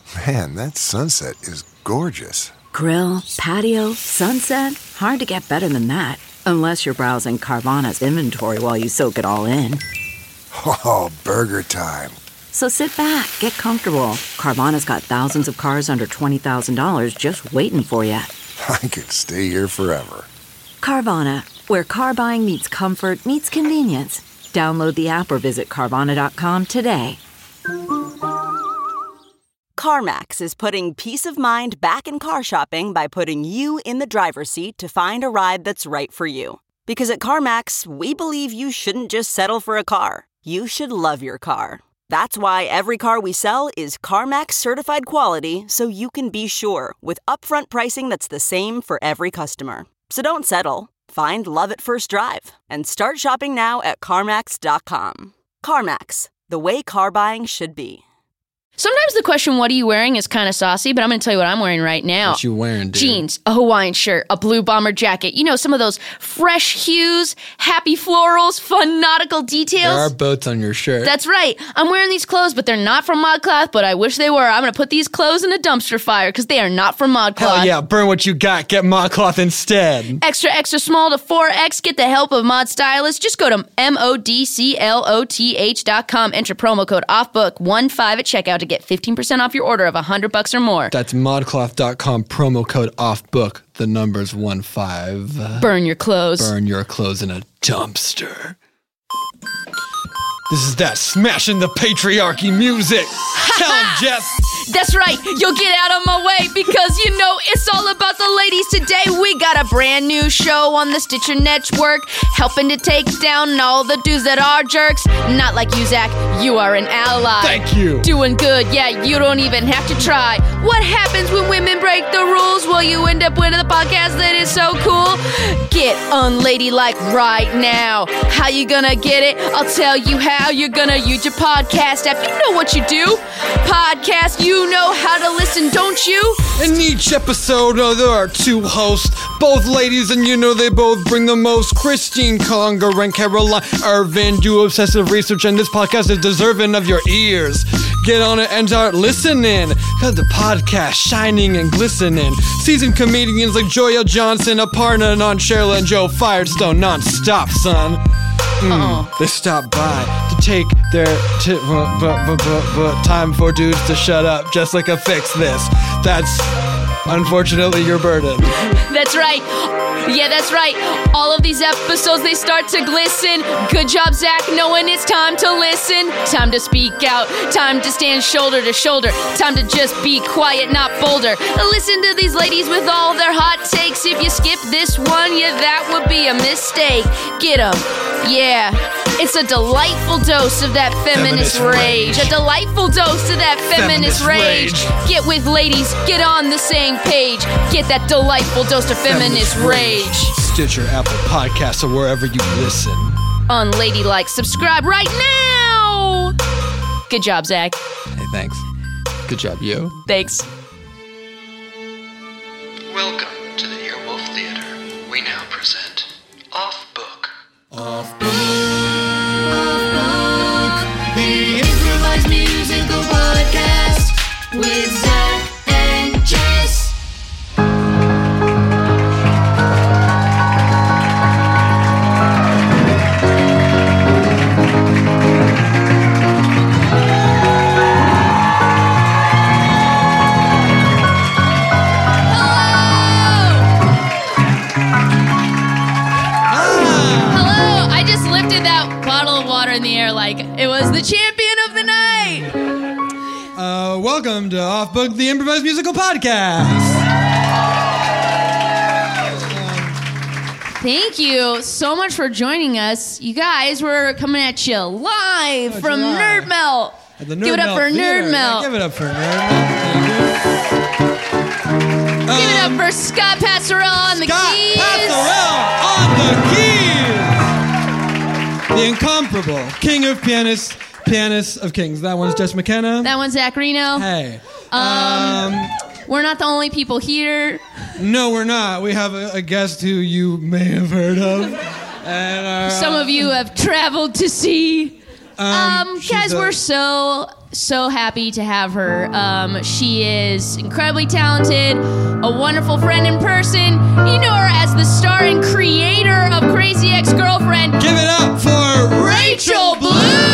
Man, that sunset is gorgeous. Grill, patio, sunset. Hard to get better than that. Unless you're browsing Carvana's inventory while you soak it all in. Oh, burger time. So sit back, get comfortable. Carvana's got thousands of cars under $20,000 just waiting for you. I could stay here forever. Carvana, where car buying meets comfort meets convenience. Download the app or visit Carvana.com today. CarMax is putting peace of mind back in car shopping by putting you in the driver's seat to find a ride that's right for you. Because at CarMax, we believe you shouldn't just settle for a car. You should love your car. That's why every car we sell is CarMax certified quality, so you can be sure with upfront pricing that's the same for every customer. So don't settle. Find love at first drive and start shopping now at CarMax.com. CarMax, the way car buying should be. Sometimes the question, what are you wearing, is kind of saucy, but I'm going to tell you what I'm wearing right now. What you wearing, dude? Jeans, a Hawaiian shirt, a blue bomber jacket. You know, some of those fresh hues, happy florals, fun nautical details. There are boats on your shirt. That's right. I'm wearing these clothes, but they're not from ModCloth, but I wish they were. I'm going to put these clothes in a dumpster fire because they are not from ModCloth. Hell yeah, burn what you got. Get ModCloth instead. Extra, extra small to 4X. Get the help of Mod Stylists. Just go to modcloth.com. Enter promo code OFFBOOK15 at checkout to get 15% off your order of $100 or more. That's modcloth.com, promo code OFFBOOK, the number's 15. Burn your clothes. Burn your clothes in a dumpster. This is that smashing the patriarchy music. Tell him, Jess. That's right. You'll get out of my way because, you know, it's all about the ladies today. We got a brand new show on the Stitcher Network, helping to take down all the dudes that are jerks. Not like you, Zach. You are an ally. Thank you. Doing good. Yeah, you don't even have to try. What happens when women break the rules? Well, you end up with a podcast that is so cool. Get unladylike right now. How you gonna get it? I'll tell you how. You're gonna use your podcast app. You know what you do. Podcast, you know how to listen, don't you? In each episode, there are two hosts, both ladies, and you know they both bring the most. Christine Conger and Caroline Irvin do obsessive research, and this podcast is deserving of your ears. Get on it and start listening. Got the podcast shining and glistening. Seasoned comedians like Joya Johnson, Aparna, and Cheryl and Joe Firestone non-stop, son. They stop by to take their time for dudes to shut up. Jessica, fix this. That's unfortunately your burden. That's right. Yeah, that's right. All of these episodes, they start to glisten. Good job, Zach, knowing it's time to listen. Time to speak out. Time to stand shoulder to shoulder. Time to just be quiet, not bolder. Listen to these ladies with all their hot takes. If you skip this one, yeah, that would be a mistake. Get them. Yeah. It's a delightful dose of that feminist rage. A delightful dose of that feminist rage. Get with ladies, get on the same page. Get that delightful dose of feminist rage. Stitcher, Apple Podcasts, or wherever you listen. Unladylike, subscribe right now! Good job, Zach. Hey, thanks. Good job, yo. Thanks. Welcome to the Earwolf Theater. We now present Off Book. Off Book. Off Book. The improvised musical podcast with Zach and Jess. In the air like it was the champion of the night. Welcome to Off Book, the improvised musical podcast. Thank you so much for joining us. You guys, we're coming at you live from Nerd Melt. Give it up for Nerd Melt. Give it up for Nerd Melt. Give it up for Scott Passarella on the keys. Scott Passarella on the keys. The incomparable king of pianists, pianist of kings. That one's Jess McKenna. That one's Zach Reno. Hey. We're not the only people here. No, we're not. We have a guest who you may have heard of. And some of you have traveled to see. Guys, we're so so happy to have her. She is incredibly talented, a wonderful friend in person. You know her as the star and creator of Crazy Ex-Girlfriend. Give it up for Rachel Bloom!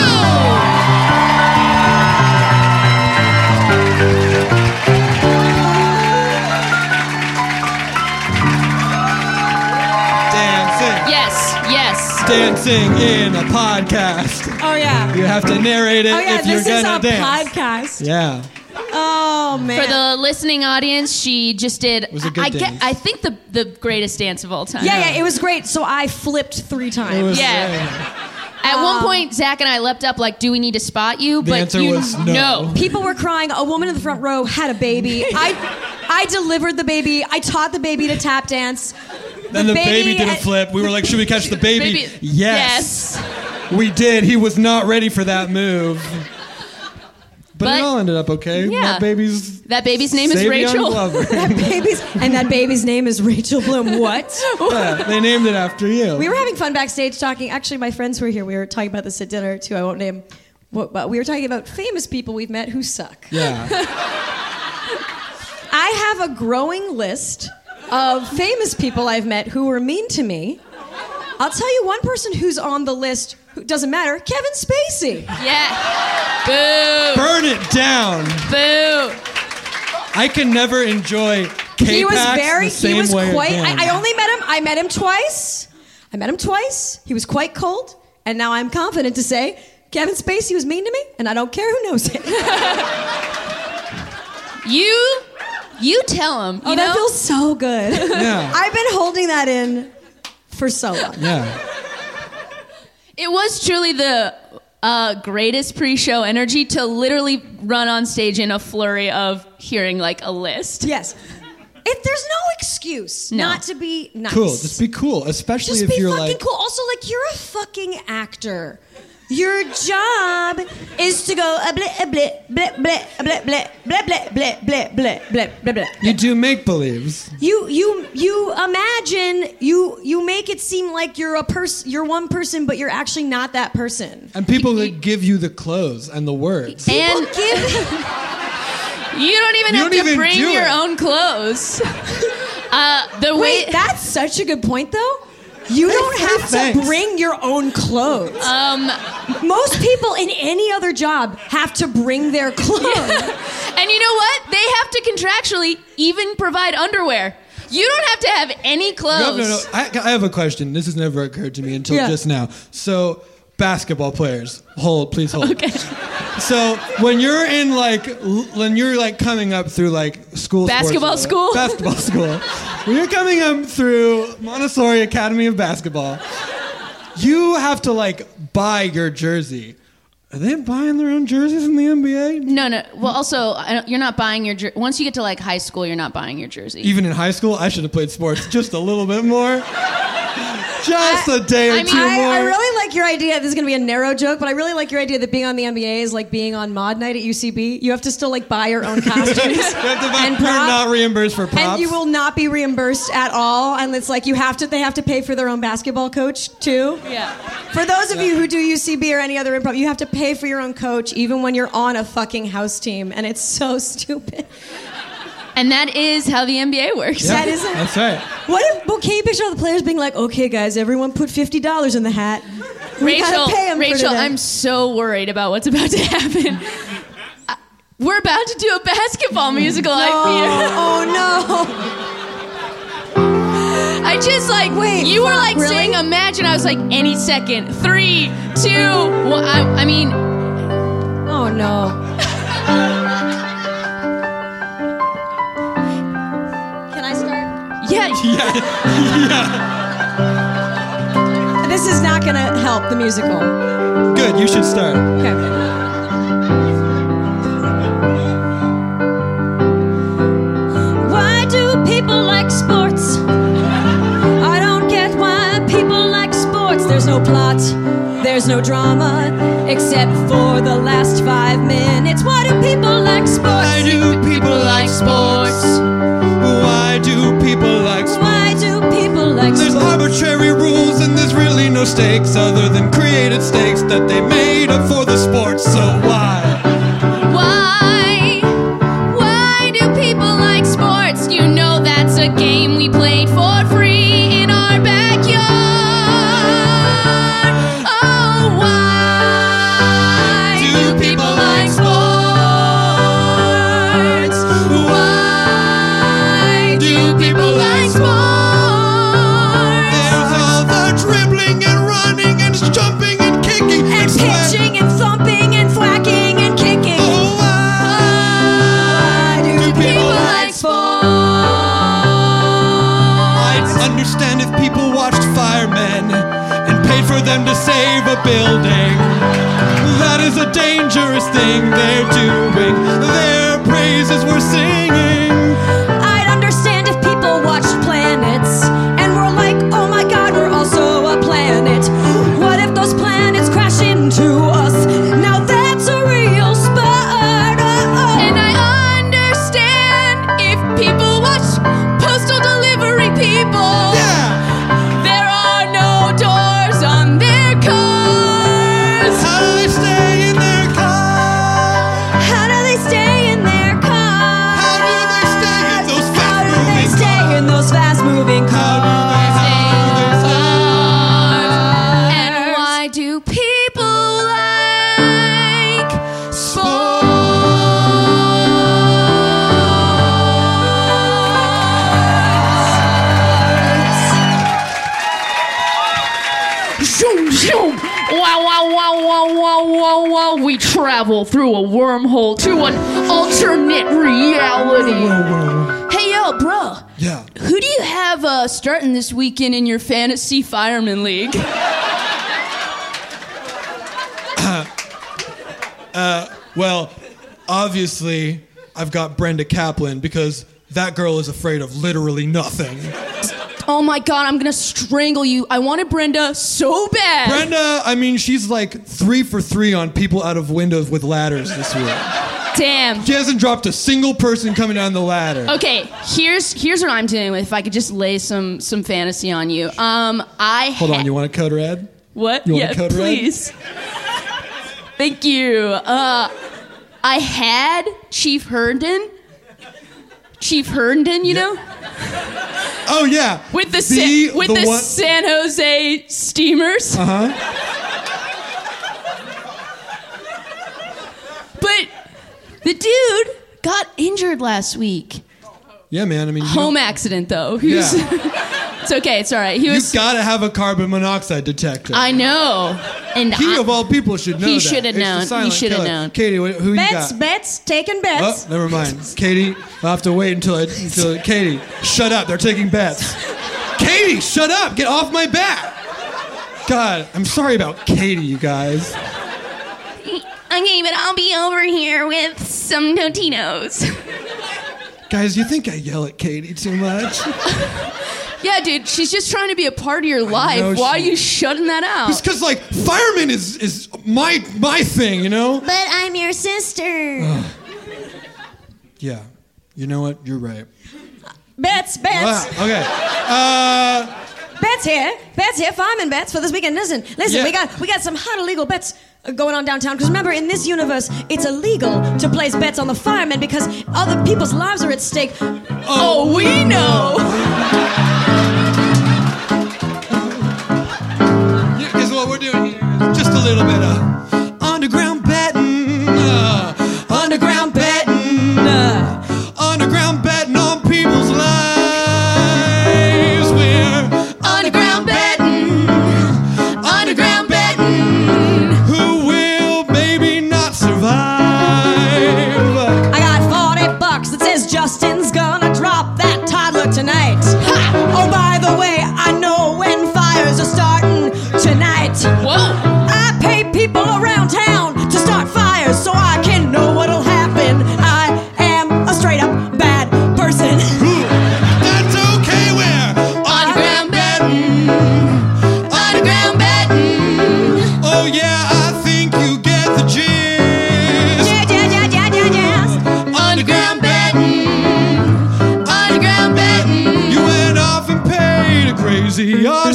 Dancing in a podcast. Oh, yeah. You have to narrate it if you're this is gonna a dance. podcast. Yeah. Oh, man. For the listening audience, she just did. It was a good dance. I think the greatest dance of all time. Yeah, it was great. So I flipped 3 times. It was Yeah. At one point, Zach and I leapt up like, "Do we need to spot you?" The answer was no. People were crying. A woman in the front row had a baby. I delivered the baby. I taught the baby to tap dance. Then the baby did a flip. We were like, should we catch the baby? Yes. We did. He was not ready for that move. But it all ended up okay. Yeah. That baby's name is Savion Rachel. Glover. that baby's name is Rachel Bloom. What? Yeah, they named it after you. We were having fun backstage talking. Actually, my friends were here. We were talking about this at dinner, too. I won't name. But we were talking about famous people we've met who suck. Yeah. I have a growing list of famous people I've met who were mean to me. I'll tell you one person who's on the list who doesn't matter, Kevin Spacey. Yeah. Boo. Burn it down. Boo. I can never enjoy K-Pax He was the same way quite, again. I only met him, I met him twice. He was quite cold, and now I'm confident to say Kevin Spacey was mean to me, and I don't care who knows it. You tell him. That feels so good. Yeah. I've been holding that in for so long. Yeah. It was truly the greatest pre-show energy to literally run on stage in a flurry of hearing like a list. Yes. If there's no excuse not to be nice. Cool. Just be cool, especially Just if you're be fucking like cool. Also, like, you're a fucking actor. Your job is to go bleh bleh bleh bleh bleh bleh bleh bleh bleh bleh bleh bleh bleh bleh. you do make believes. You imagine you make it seem like you're you're one person, but you're actually not that person. And people that give you the clothes and the words. And you don't even have to bring your own clothes. Wait, that's such a good point, though. You don't have to bring your own clothes. Most people in any other job have to bring their clothes. Yeah. And you know what? They have to contractually even provide underwear. You don't have to have any clothes. No. I have a question. This has never occurred to me until just now. So, basketball players, please hold. Okay. So when you're coming up through like basketball school, when you're coming up through Montessori Academy of Basketball, you have to like buy your jersey. Are they buying their own jerseys in the NBA? No. Well, also, you're not buying your jersey. Once you get to like high school, you're not buying your jersey. Even in high school, I should have played sports just a little bit more. Just a day or two more. I really like your idea. This is going to be a narrow joke, but I really like your idea that being on the NBA is like being on mod night at UCB. You have to still like buy your own costumes. You have to buy, and you're not reimbursed for props. And you will not be reimbursed at all. And it's like they have to pay for their own basketball coach too. Yeah. For those of you who do UCB or any other improv, you have to pay for your own coach even when you're on a fucking house team. And it's so stupid. And that is how the NBA works. Yeah, that's right. Can you picture all the players being like, okay, guys, everyone put $50 in the hat. We gotta pay 'em for Rachel, today. I'm so worried about what's about to happen. We're about to do a basketball musical, I fear. Oh, no. I just like, wait, you were like really? saying imagine. I was like, any second. 3, 2, 1. I mean. Oh, no. Yeah. This is not gonna help the musical. Good, you should start. Okay. Why do people like sports? I don't get why people like sports. There's no plot, there's no drama, except for the last 5 minutes. Why do people like sports? Why do people like sports? Why do people like sports? Why do people like There's sports? arbitrary rules and there's really no stakes other than created stakes that they made up for the sports. So why understand if people watched firemen and paid for them to save a building. That is a dangerous thing they're doing. Their praises we're singing. I'd understand if people watched planets and were like, oh my god, we're also a planet. What if those planets crash into us? Now that's a real spurt. And I understand if people watch postal delivery people. Yeah. There are no doors on their cars. How do they stay in their car? How do they stay in their cars? How do they stay in those How do they fast-moving stay cars? in those fast-moving cars? And why do people like sports? Zoom, zoom. Wow, wow, wow, wow, wow, wow, wow. We travel through a wormhole to an alternate reality. Hey, yo, bro. Yeah. Who do you have starting this weekend in your fantasy fireman league? Well, obviously, I've got Brenda Kaplan because that girl is afraid of literally nothing. Oh my god, I'm gonna strangle you. I wanted Brenda so bad. Brenda, I mean, she's like 3 for 3 on people out of windows with ladders this week. Damn. She hasn't dropped a single person coming down the ladder. Okay, here's what I'm dealing with. If I could just lay some fantasy on you. Hold on, you want a code red? What? You want Yeah, a code red? please. Thank you. I had Chief Herndon. Chief Herndon, you know? Oh, yeah. With the one- San Jose Steamers. Uh-huh. But the dude got injured last week. Yeah, man, I mean... Home accident, though. It's okay, it's all right. You've got to have a carbon monoxide detector. I know. And He, of all people, should know that. He should have It's the known. He silent should have killer. known. Katie, who you got? Bets, taking bets. Oh, never mind. Katie, I'll have to wait until Katie, shut up. They're taking bets. Katie, shut up. Get off my back. God, I'm sorry about Katie, you guys. Okay, but I'll be over here with some Totinos. Guys, you think I yell at Katie too much? Yeah, dude, she's just trying to be a part of your life. know Why are she- you shutting that out? It's because, like, fireman is my thing, you know? But I'm your sister. Yeah. You know what? You're right. Bets. Wow, okay. Bets here, fireman bets for this weekend. Listen, Yeah. we got some hot illegal bets going on downtown. Because remember, in this universe, it's illegal to place bets on the firemen because other people's lives are at stake. Oh, we know. Here's what we're doing here. Just a little bit of underground betting. Underground betting. Underground betting on people's lives. We're Underground betting. Underground betting. who will maybe not survive. I got $40 that says Justin's gonna drop that toddler tonight. Ha! Oh, by the way, I know when fires are starting tonight. Whoa. I pay people around town to start fires so I can know what'll happen. I am a straight up bad person. That's okay, we're Underground betting. Underground betting. Oh yeah, I think you get the gist. Yes. Underground betting. Underground betting. You went off and paid a crazy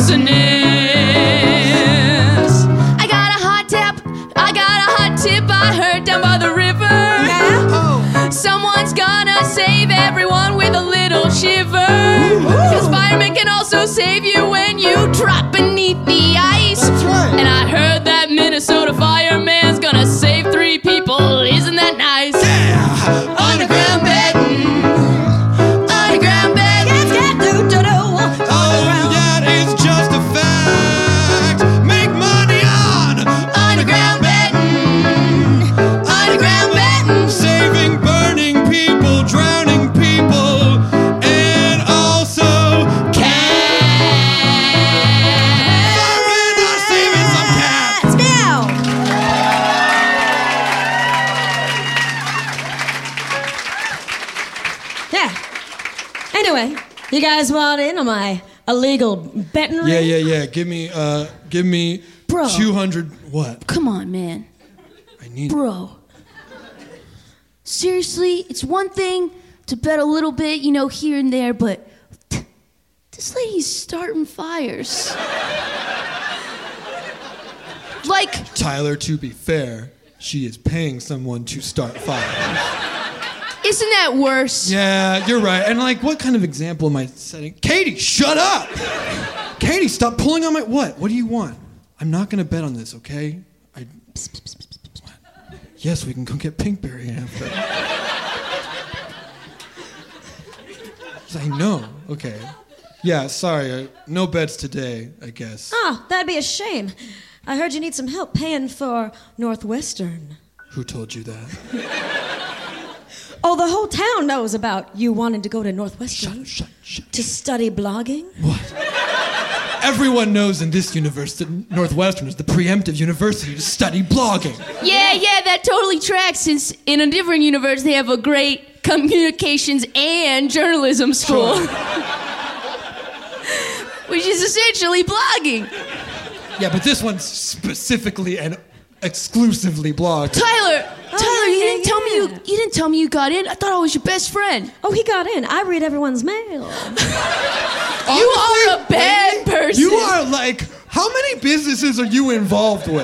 arsonist. I got a hot tip I heard down by the river. Oh. Someone's gonna save everyone with a little shiver. Cause firemen can also save you when you drop beneath the ice. That's right. And I heard that Minnesota fireman's gonna save 3 people. Isn't that nice? Yeah. Underground betting. Underground betting. Oh, that is just a fact. Make money on Underground betting. Underground betting. saving burning people, drowning people, and also cash. Yeah. Anyway, you guys want in on my illegal betting ring? Yeah. Give me Bro. 200. What? Come on, man. I need. Bro. Seriously, it's one thing to bet a little bit, you know, here and there, but this lady's starting fires. Like, Tyler, to be fair, she is paying someone to start fires. isn't that worse? Yeah, you're right. And like, what kind of example am I setting? Katie, shut up! Katie, stop pulling on my... What? What do you want? I'm not gonna bet on this, okay? What? Yes, we can go get Pinkberry after. I know. Okay. Yeah, sorry. No bets today, I guess. Oh, that'd be a shame. I heard you need some help paying for Northwestern. Who told you that? Oh, the whole town knows about you wanting to go to Northwestern. Shut. To study blogging? What? Everyone knows in this universe that Northwestern is the preemptive university to study blogging. Yeah, that totally tracks, since in a different universe they have a great communications and journalism school. Which is essentially blogging. Yeah, but this one's specifically and exclusively blogging. Tyler, you yeah, didn't tell me yeah. you didn't tell me you got in. I thought I was your best friend. Oh, he got in. I read everyone's mail. You are a bad person. You are like, how many businesses are you involved with?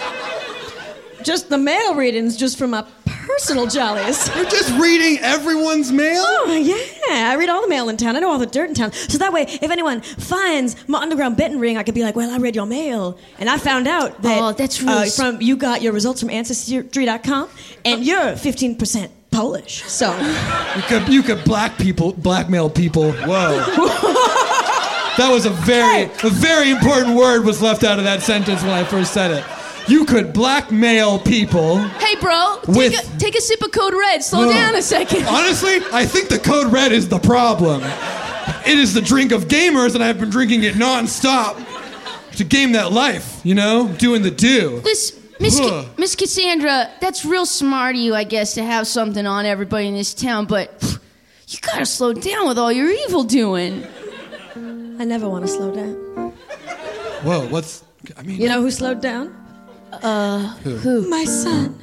Just the mail readings, just for my personal jollies. You're just reading everyone's mail? Oh, yeah. I read all the mail in town. I know all the dirt in town. So that way, if anyone finds my underground betting ring, I could be like, well, I read your mail. And I found out that Oh, that's really you got your results from Ancestry.com, and you're 15% Polish. So You could blackmail people. Whoa. That was a very important word was left out of that sentence when I first said it. You could blackmail people. Hey, bro, take a sip of Code Red. Slow down a second. Honestly, I think the Code Red is the problem. It is the drink of gamers, and I've been drinking it nonstop to game that life, you know? Doing the do. Miss Cassandra, that's real smart of you, I guess, to have something on everybody in this town, but you gotta slow down with all your evil doing. I never want to slow down. Whoa, You know who slowed down? Who? My son.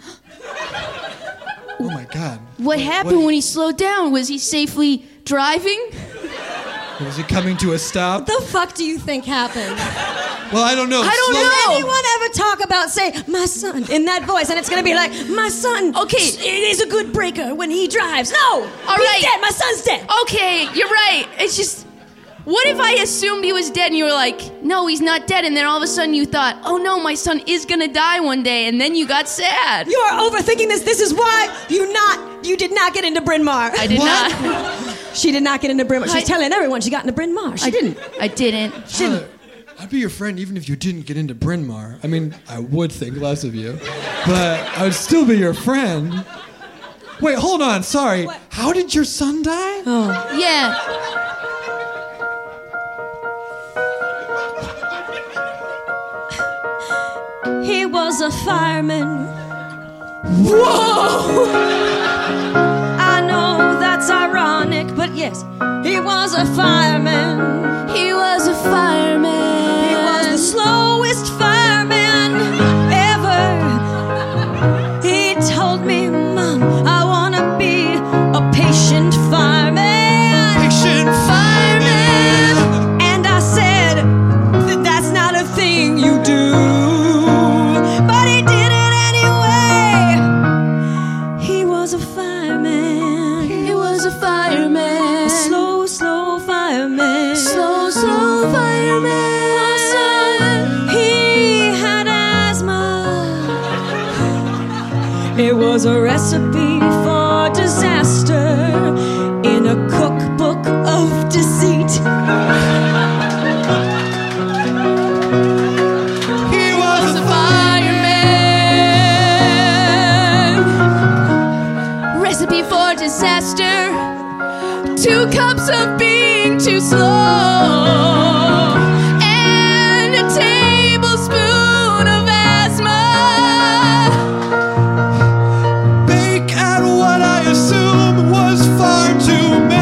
Oh my God. What happened when he slowed down? Was he safely driving? Was he coming to a stop? What the fuck do you think happened? Well, I don't know. Did anyone ever talk about, say, my son, in that voice? And it's going to be like, my son is a good breaker when he drives. No! He's dead. My son's dead. Okay, you're right. It's just... What if I assumed he was dead and you were like, no, he's not dead, and then all of a sudden you thought, oh no, my son is gonna die one day, and then you got sad. You're overthinking this. This is why you did not get into Bryn Mawr. I did not. She did not get into Bryn Mawr. She's telling everyone she got into Bryn Mawr. She didn't. I didn't. Tyler, I'd be your friend even if you didn't get into Bryn Mawr. I mean, I would think less of you, but I would still be your friend. Wait, hold on, sorry. What? How did your son die? Oh. Yeah. He was a fireman. Whoa! I know that's ironic, but yes, he was a fireman. He was a fireman. He was the slowest fireman ever. He told me, Mom, I want to be a patient fireman. Patient fireman. And I said, that's not a thing you do. It was a recipe for disaster in a cookbook of deceit. He was a fireman. Recipe for disaster. 2 cups of being too slow. Bake at what I assume was far too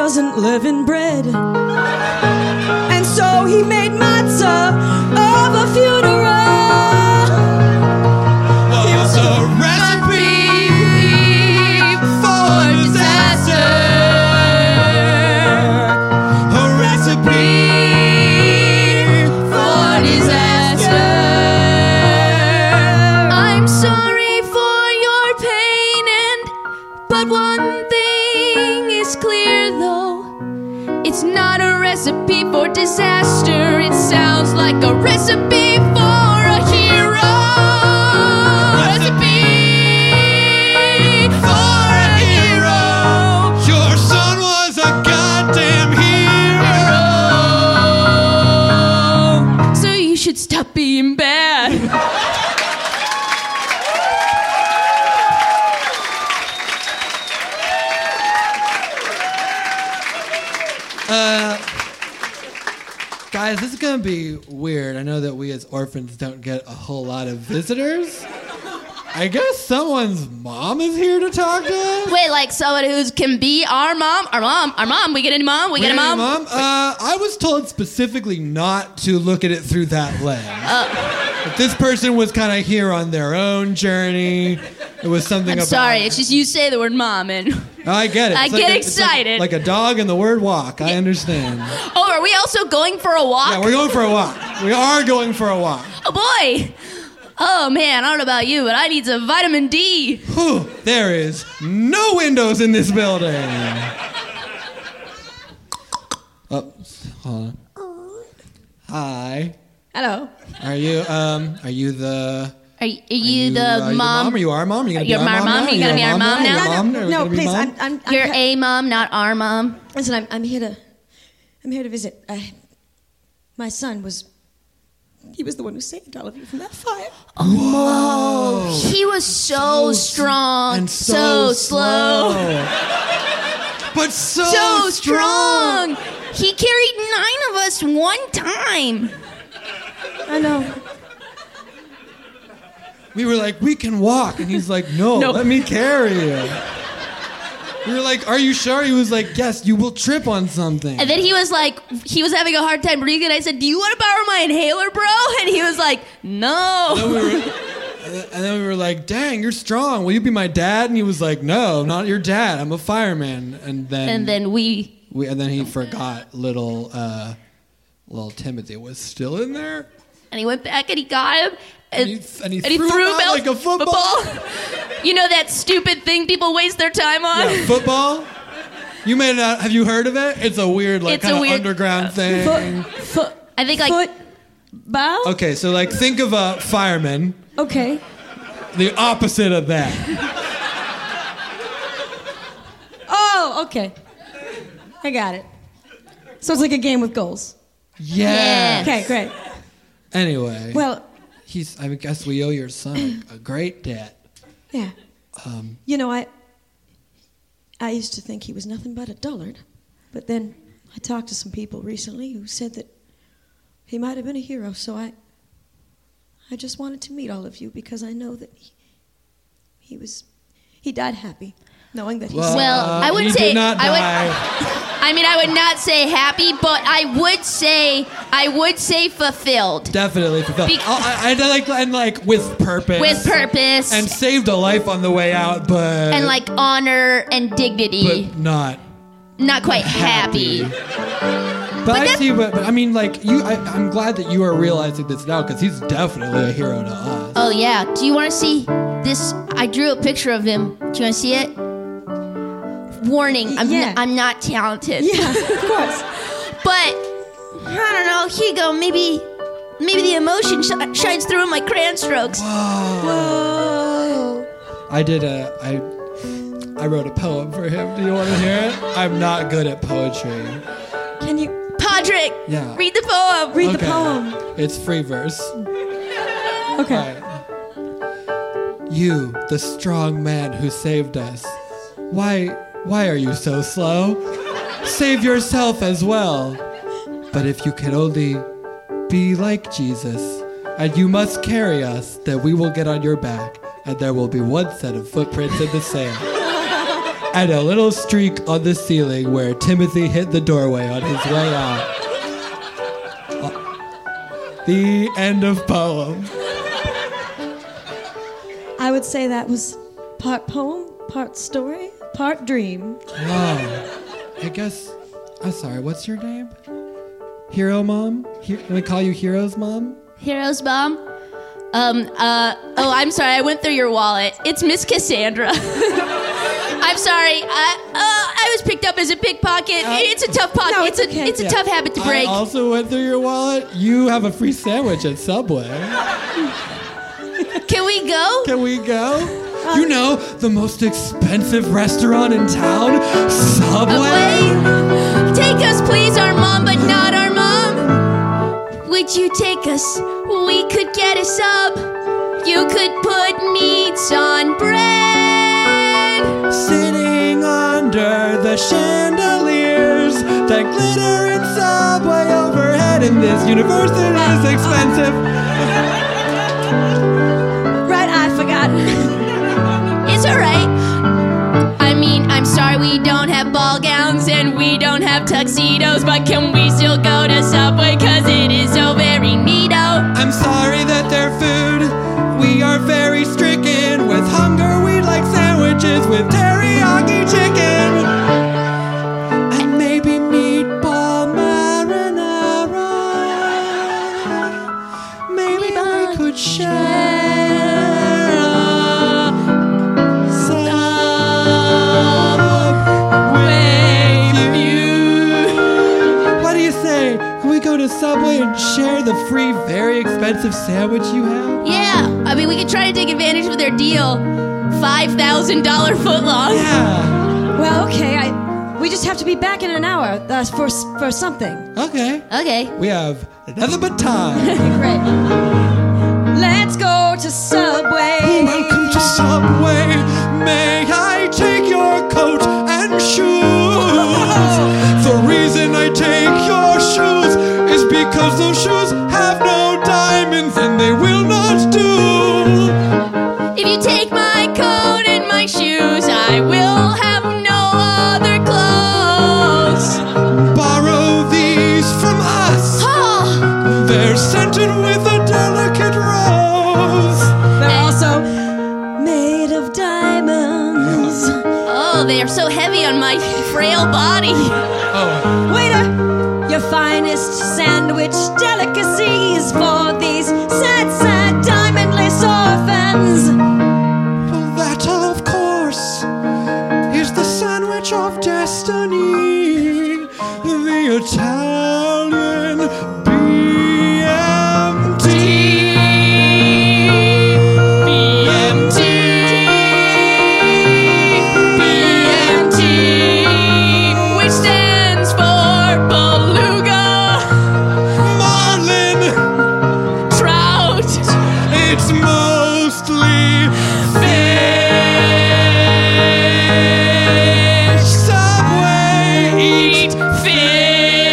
doesn't live in bread. And so he made matzah of a funeral. It's a recipe for disaster. A recipe For disaster. I'm sorry for your pain, but one thing is clear though. It's not a recipe for disaster. It sounds like a recipe for a hero. Recipe for a hero. Your son was a goddamn hero. So you should stop being bad. Guys, this is gonna be weird. I know that we as orphans don't get a whole lot of visitors. I guess someone's mom is here to talk to us. Wait, like someone who can be our mom? Our mom. We get any mom? We get a mom? I was told specifically not to look at it through that lens. That this person was kind of here on their own journey. It was something I'm about... sorry, it's just you say the word mom and... I get it. I It's get like it's excited. like a dog and the word walk. I understand. Oh, are we also going for a walk? Yeah, we're going for a walk. We are going for a walk. Oh, boy. Oh, man, I don't know about you, but I need some vitamin D. Whew, there is no windows in this building. Oh, hold on. Hi. Hello. Are you the... Are you the mom? Are you our mom? Are you gonna be You're our my mom? mom? Now? You're gonna be our mom now? Are you No, gonna be please. mom? I'm You're a mom, not our mom. Listen, I'm here to visit. My son was. He was the one who saved all of you from that fire. Oh, he was so strong and so slow. But so strong. He carried 9 of us one time. I know. We were like, we can walk. And he's like, no, let me carry you. We were like, are you sure? He was like, yes, you will trip on something. And then he was having a hard time breathing. I said, do you want to borrow my inhaler, bro? And he was like, no. And then we were like, dang, you're strong. Will you be my dad? And he was like, no, I'm not your dad. I'm a fireman. And then he forgot little Timothy was still in there. And he went back and he got him. And he threw him out like a football. You know that stupid thing people waste their time on? Yeah, football? You may not, have you heard of it? It's a weird, underground thing. I think Football? Okay, so think of a fireman. Okay. The opposite of that. Oh, okay. I got it. So it's like a game with goals. Yeah. Okay, great. Anyway. Well, I guess we owe your son a great debt. yeah. I used to think he was nothing but a dullard, but then I talked to some people recently who said that he might have been a hero, so I just wanted to meet all of you because I know that he died happy, knowing that he's... Well, I would he say... did not die. I would not say happy, but I would say fulfilled. Definitely fulfilled. With purpose. With purpose. And saved a life on the way out, but... And honor and dignity. But not... Not quite happy. But I see, I'm glad that you are realizing this now, because he's definitely a hero to us. Oh, yeah. Do you want to see this? I drew a picture of him. Do you want to see it? Warning, I'm not talented. Yeah, of course. But, I don't know, Hugo, maybe the emotion shines through in my crayon strokes. Whoa. I wrote a poem for him. Do you want to hear it? I'm not good at poetry. Can you... Podrick, read the poem. Read the poem. It's free verse. Okay. Right. You, the strong man who saved us. Why are you so slow? Save yourself as well. But if you can only be like Jesus, and you must carry us, then we will get on your back, and there will be one set of footprints in the sand. and a little streak on the ceiling where Timothy hit the doorway on his way out. The end of poem. I would say that was part poem, part story, part dream. Wow. I guess, I'm sorry, what's your name? Hero Mom? Can we call you Hero's Mom? Heroes Bomb? I'm sorry, I went through your wallet. It's Miss Cassandra. I'm sorry, I was picked up as a pickpocket. It's a tough pocket. No, it's okay. It's a tough habit to break. I also went through your wallet. You have a free sandwich at Subway. Can we go? Can we go? You know, the most expensive restaurant in town, Subway. Take us, please, our mom, but not our mom. Would you take us? We could get a sub. You could put meats on bread. Sitting under the chandeliers that glitter in Subway overhead, and this university is expensive. Right, I forgot. It's all right. I mean, I'm sorry we don't have ball gowns and we don't have tuxedos, but can we still go to Subway? Cause it is so very neato. I'm sorry that their food, we are very stricken with hunger. We like sandwiches with teriyaki chicken and maybe meatball marinara. Maybe we could share to Subway and share the free, very expensive sandwich you have? Yeah, I mean, we could try to take advantage of their deal. $5,000 footlong. Yeah. Well, okay, we just have to be back in an hour for something. Okay. We have nothing but time. Great. Let's go to Subway. Welcome to Subway. May I take your coat and shoes? The reason I take your shoes is because those shoes have no diamonds and they will not do. If you take my coat and my shoes, I will have no other clothes. Borrow these from us. Oh. They're scented with a delicate rose. They're also made of diamonds. Oh, they are so heavy on my frail body. Waiter, your finest sandwich delicacies for these sad, sad diamondless orphans. Well, that, of course, is the sandwich of destiny. The Italian BMT. BMT, which stands for beluga, Marlin, trout. it's mostly fish. Subway, eat Fish.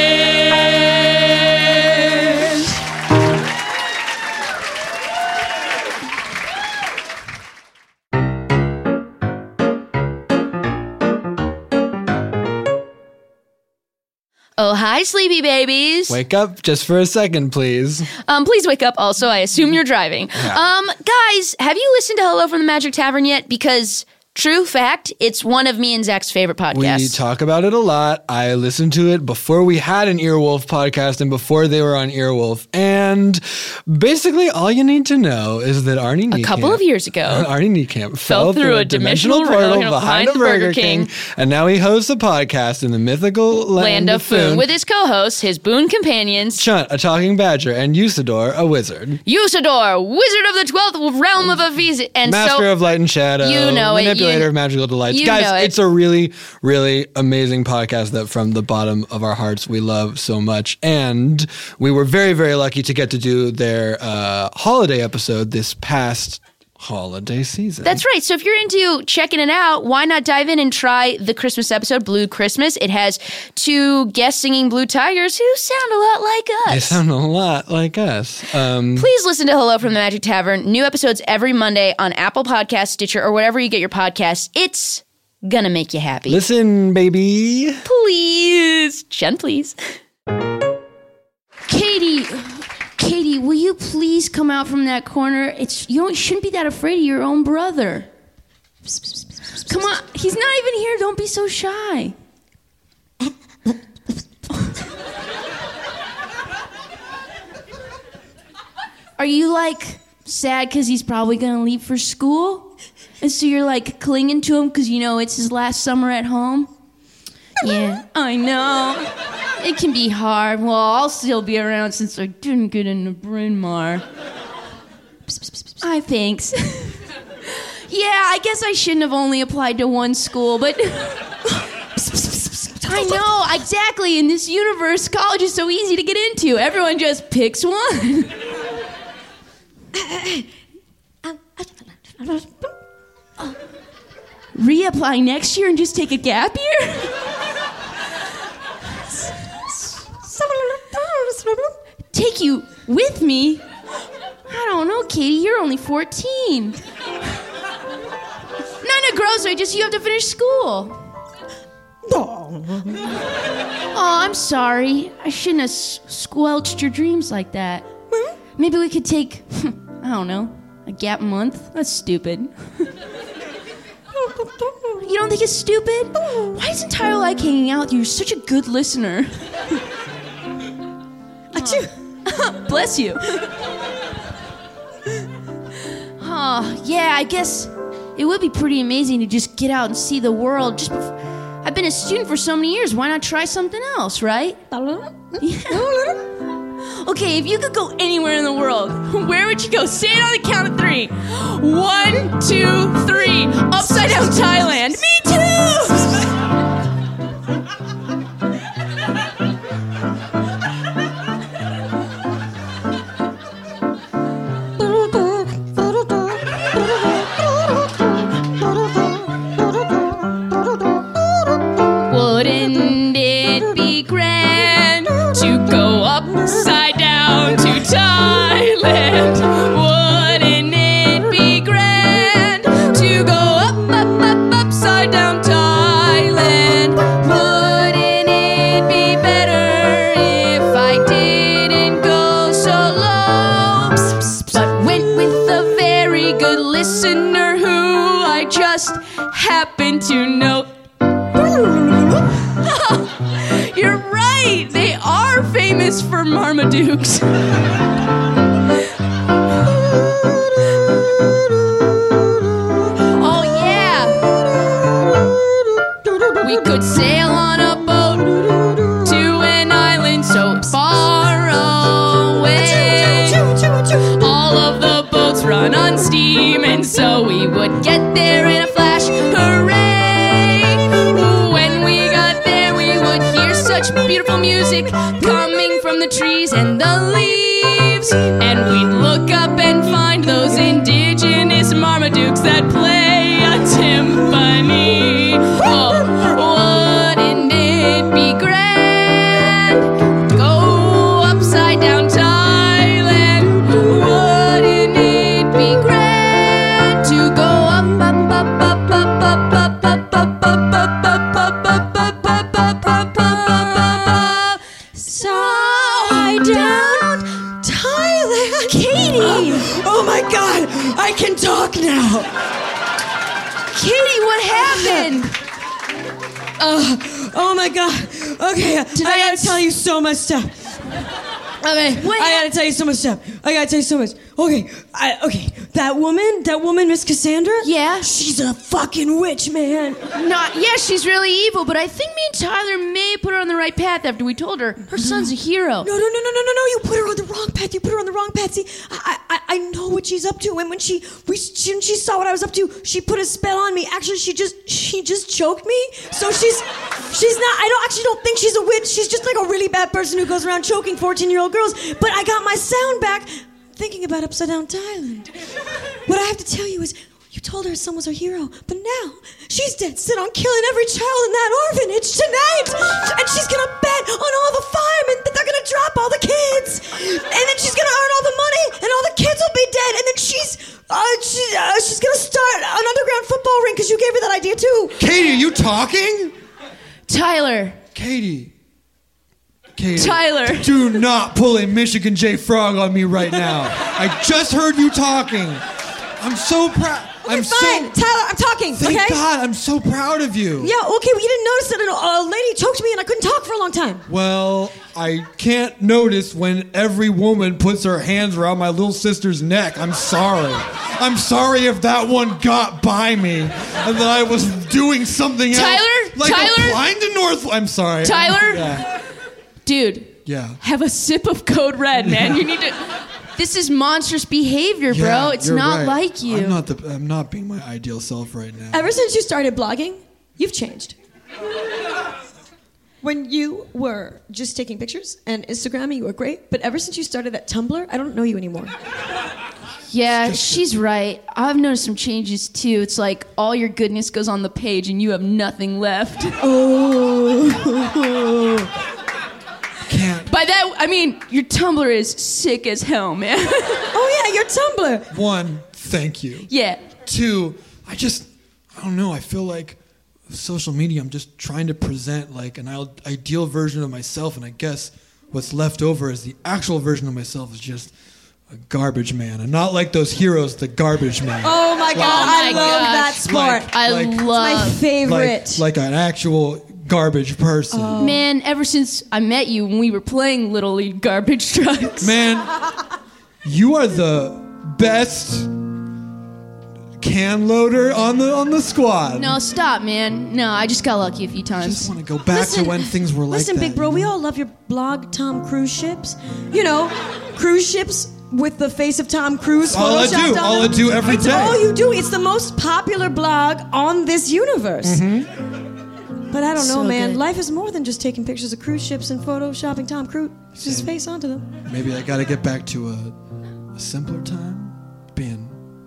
Oh, hi, sleepy babies. Wake up just for a second, please. Please wake up also. I assume you're driving. Guys, have you listened to Hello from the Magic Tavern yet? Because true fact, it's one of me and Zach's favorite podcasts. We talk about it a lot. I listened to it before we had an Earwolf podcast and before they were on Earwolf. And basically, all you need to know is that Arnie Niekamp, A couple of years ago, Arnie Niekamp fell through a dimensional portal portal behind the Burger King, and now he hosts a podcast in the mythical Land of Foon, with his co-hosts, his boon companions, Chunt, a talking badger, and Usador, a wizard. Usador, wizard of the 12th realm of Aviz, and Master so of light and shadow. You know it. Manipulator of magical delights. You Guys, know it. it's a really, really amazing podcast that from the bottom of our hearts we love so much. And we were very, very lucky to get to do their holiday episode this past holiday season. That's right. So if you're into checking it out, why not dive in and try the Christmas episode, Blue Christmas? It has two guest singing blue tigers who sound a lot like us. They sound a lot like us. Please listen to Hello from the Magic Tavern. New episodes every Monday on Apple Podcasts, Stitcher, or whatever you get your podcasts. It's Gonna make you happy. Listen, baby. Please. Jen, please. Katie, will you please come out from that corner? You shouldn't be that afraid of your own brother. Come on, he's not even here. Don't be so shy. Are you, sad because he's probably going to leave for school? And so you're, clinging to him because you know it's his last summer at home? Yeah, I know. It can be hard. Well, I'll still be around since I didn't get into Bryn Mawr. Thanks. Yeah, I guess I shouldn't have only applied to one school, but... I know, exactly. In this universe, college is so easy to get into. Everyone just picks one. Reapply next year and just take a gap year? Take you with me? I don't know, Katie. You're only 14. None of grocery, just you have to finish school. Oh, I'm sorry. I shouldn't have squelched your dreams like that. Maybe we could take, I don't know, a gap month? That's stupid. You don't think it's stupid? Why doesn't Tyler like hanging out with you? You're such a good listener. Bless you. Yeah, I guess it would be pretty amazing to just get out and see the world. I've been a student for so many years. Why not try something else, right? Yeah. Okay, if you could go anywhere in the world, where would you go? Say it on the count of 3. 1, 2, 3. Upside down Thailand. Me too! Wouldn't it be grand to go upside down to Thailand? Wouldn't it be grand to go upside down Thailand? Wouldn't it be better if I didn't go so low? But went with a very good listener who I just happen to know. You're right. They are famous for Marmadukes. Oh, yeah. We could sail on a boat to an island so far away. All of the boats run on steam, and so we would get there in a flash. Hooray! Such beautiful music coming from the trees and the leaves, and we'd look up and find those indigenous Marmadukes that play a timpani. Oh, wouldn't it be grand? Go upside down Thailand. Wouldn't it be grand to go up, up, up, up, up, up, up, up, up, up, up, up, up, up, down Thailand. Katie! Oh my God! I can talk now! Katie, what happened? Oh my God. Okay, I gotta tell you so much stuff. Okay, I gotta tell you so much stuff. Okay, that woman, Miss Cassandra? Yeah? She's a fucking witch, man. Yeah, she's really evil, but I think me and Tyler may put her on the right path after we told her her son's a hero. No, you put her on the wrong path. See, I know what she's up to, and when she saw what I was up to, she put a spell on me. Actually, she just choked me, so she's not, I don't think she's a witch. She's just like a really bad person who goes around choking 14-year-old girls, but I got my sound back thinking about Upside Down Thailand. What I have to tell you is, you told her son was her hero, but now she's dead set on killing every child in that orphanage tonight. And she's gonna bet on all the firemen that they're gonna drop all the kids. And then she's gonna earn all the money, and all the kids will be dead. And then she's gonna start an underground football ring because you gave her that idea too. Katie, talking? Tyler. Katie. Tyler. Do not pull a Michigan J Frog on me right now. I just heard you talking. I'm so proud. Okay, fine. Tyler, I'm talking, Thank okay? God, I'm so proud of you. Yeah, okay, well, you didn't notice that a lady choked me and I couldn't talk for a long time. Well, I can't notice when every woman puts her hands around my little sister's neck. I'm sorry. I'm sorry if that one got by me and that I was doing something else. Like applying to North. I'm sorry. Tyler? Yeah. Dude. Yeah. Have a sip of Code Red, man. You need to... This is monstrous behavior, bro. It's you're not right. like you. I'm not being my ideal self right now. Ever since you started blogging, you've changed. When you were just taking pictures and Instagramming, you were great. But ever since you started that Tumblr, I don't know you anymore. Yeah, she's right. I've noticed some changes too. It's like all your goodness goes on the page and you have nothing left. Oh. By that, I mean, your Tumblr is sick as hell, man. Oh, yeah, your Tumblr. 1, thank you. Yeah. 2, I don't know, I feel like social media, I'm just trying to present like an ideal version of myself, and I guess what's left over is the actual version of myself is just a garbage man. And not like those heroes, the garbage man. Oh, my God, I love that sport. It's my favorite. Like an actual garbage person. Oh. Man, ever since I met you when we were playing Little League Garbage Trucks. Man, you are the best can loader on the squad. No, stop, man. No, I just got lucky a few times. I just want to go back to when things were like that. Listen, big bro, we all love your blog, Tom Cruise Ships. You know, cruise ships with the face of Tom Cruise. All I do every day. It's all you do. It's the most popular blog on this universe. Mm-hmm. But I don't know, So man. good. Life is more than just taking pictures of cruise ships and photoshopping Tom Cruise's face onto them. Maybe I gotta get back to a simpler time, being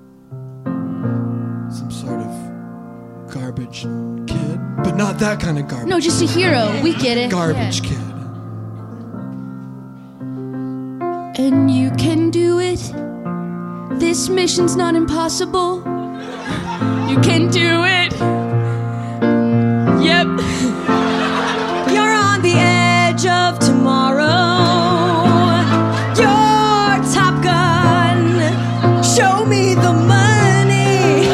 some sort of garbage kid, but not that kind of garbage. No, just a hero. We get it. Garbage Yeah. kid. And you can do it. This mission's not impossible. You can do it. Yep. You're on the edge of tomorrow. You're Top Gun. Show me the money.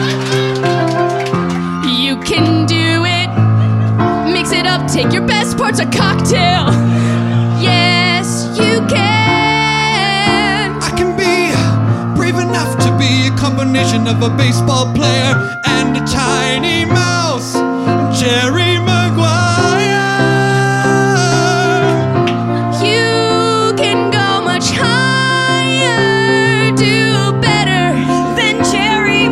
You can do it. Mix it up. Take your best parts of cocktail. Yes, you can. I can be brave enough to be a combination of a baseball player and a tiny mouse. Jerry Maguire. You can go much higher, do better Than Jerry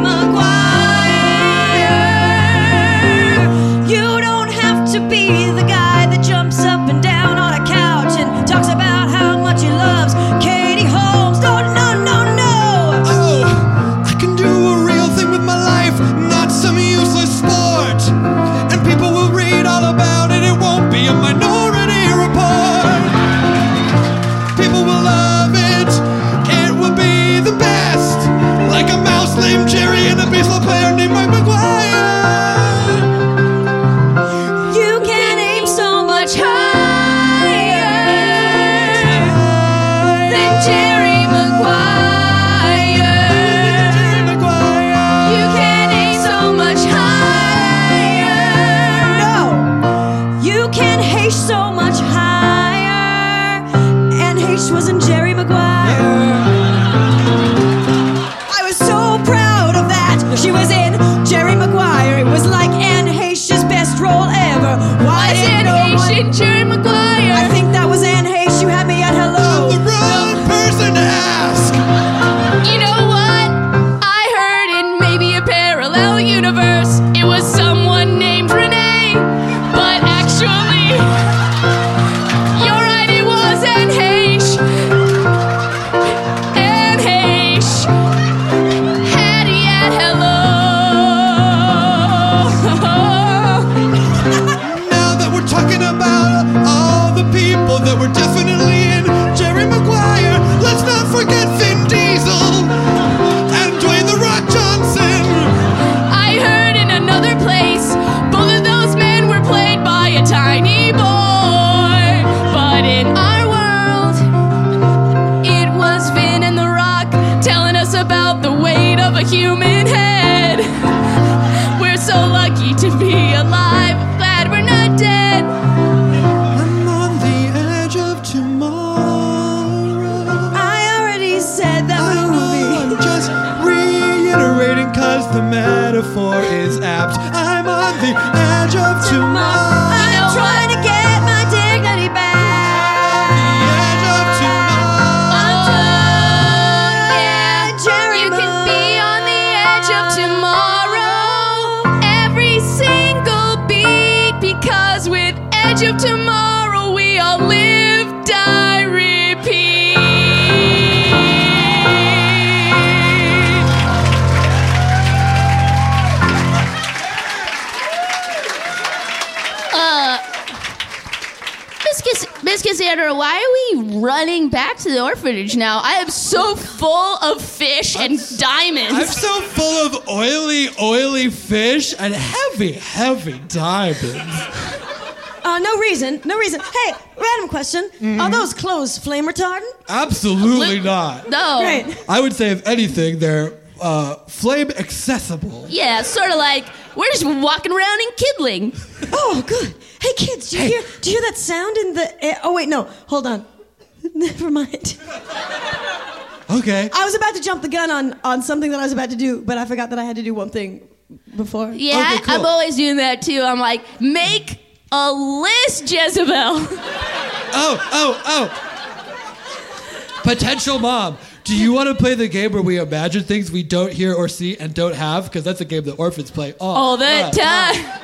Maguire. You don't have to be the guy that jumps up and down on a couch and talks about how much he loves Katie Holmes. No, no, no, no. Oh, I can do a real thing with my life, not some useless sport. And people will read all about it, it won't be a minority report. People will love it, it will be the best. Like a mouse named Jerry and a baseball player named Mike Maguire. You can aim so much higher than Jerry Maguire. Jerry Maguire. You can aim so much higher. No, you can H so much higher. And H wasn't Jerry Maguire. I was so proud of that. She was in Jerry Maguire. It was like Anne Heche's best role ever. Why I did said no one? Haitian Jerry Maguire. I think that was Anne Heche. You had me at hello. The wrong person to ask. You know what? I heard in maybe a parallel universe it was someone named Renee, but actually, you're right, it was Anne Heche. Anne Heche. Hattie at hello. Now that we're talking about all the people that were definitely in Jerry Maguire, let's not forget Vin Diesel and Dwayne The Rock Johnson. I heard in another place both of age of tomorrow, we all live, die, repeat. Miss Cassandra, why are we running back to the orphanage now? I am so full of fish and diamonds. I'm so full of oily fish and heavy diamonds. No reason. Hey, random question. Are those clothes flame retardant? Absolutely not. No. Great. I would say, if anything, they're flame accessible. Yeah, sort of like we're just walking around in Kidling. Oh, good. Hey, kids, do you hear that sound in the air? Oh, wait, no. Hold on. Never mind. Okay. I was about to jump the gun on something that I was about to do, but I forgot that I had to do one thing before. Yeah, Okay, cool. I'm always doing that too. I'm like, make a list, Jezebel. Oh. Potential mom. Do you want to play the game where we imagine things we don't hear or see and don't have? Because that's a game that orphans play all the time.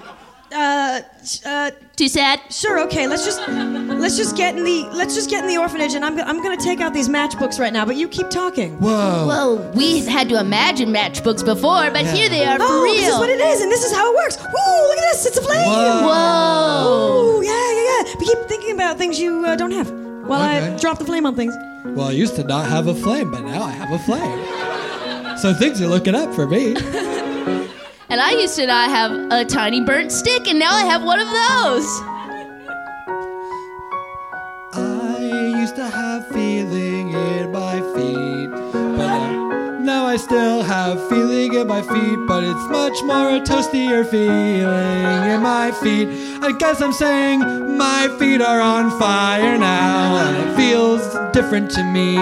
Too sad? Sure, okay. Let's just get in the orphanage, and I'm gonna take out these matchbooks right now. But you keep talking. Whoa. Well, we had to imagine matchbooks before, but here they are for Oh, real. this is what it is, and this is how it works. Woo! Look at this. It's a flame. Whoa. Ooh, yeah. But keep thinking about things you don't have while I Okay. drop the flame on things. Well, I used to not have a flame, but now I have a flame. So things are looking up for me. And I used to not have a tiny burnt stick, and now I have one of those. I used to have feeling in my feet, but now I still have feeling in my feet, but it's much more a toastier feeling in my feet. I guess I'm saying my feet are on fire now, and it feels different to me.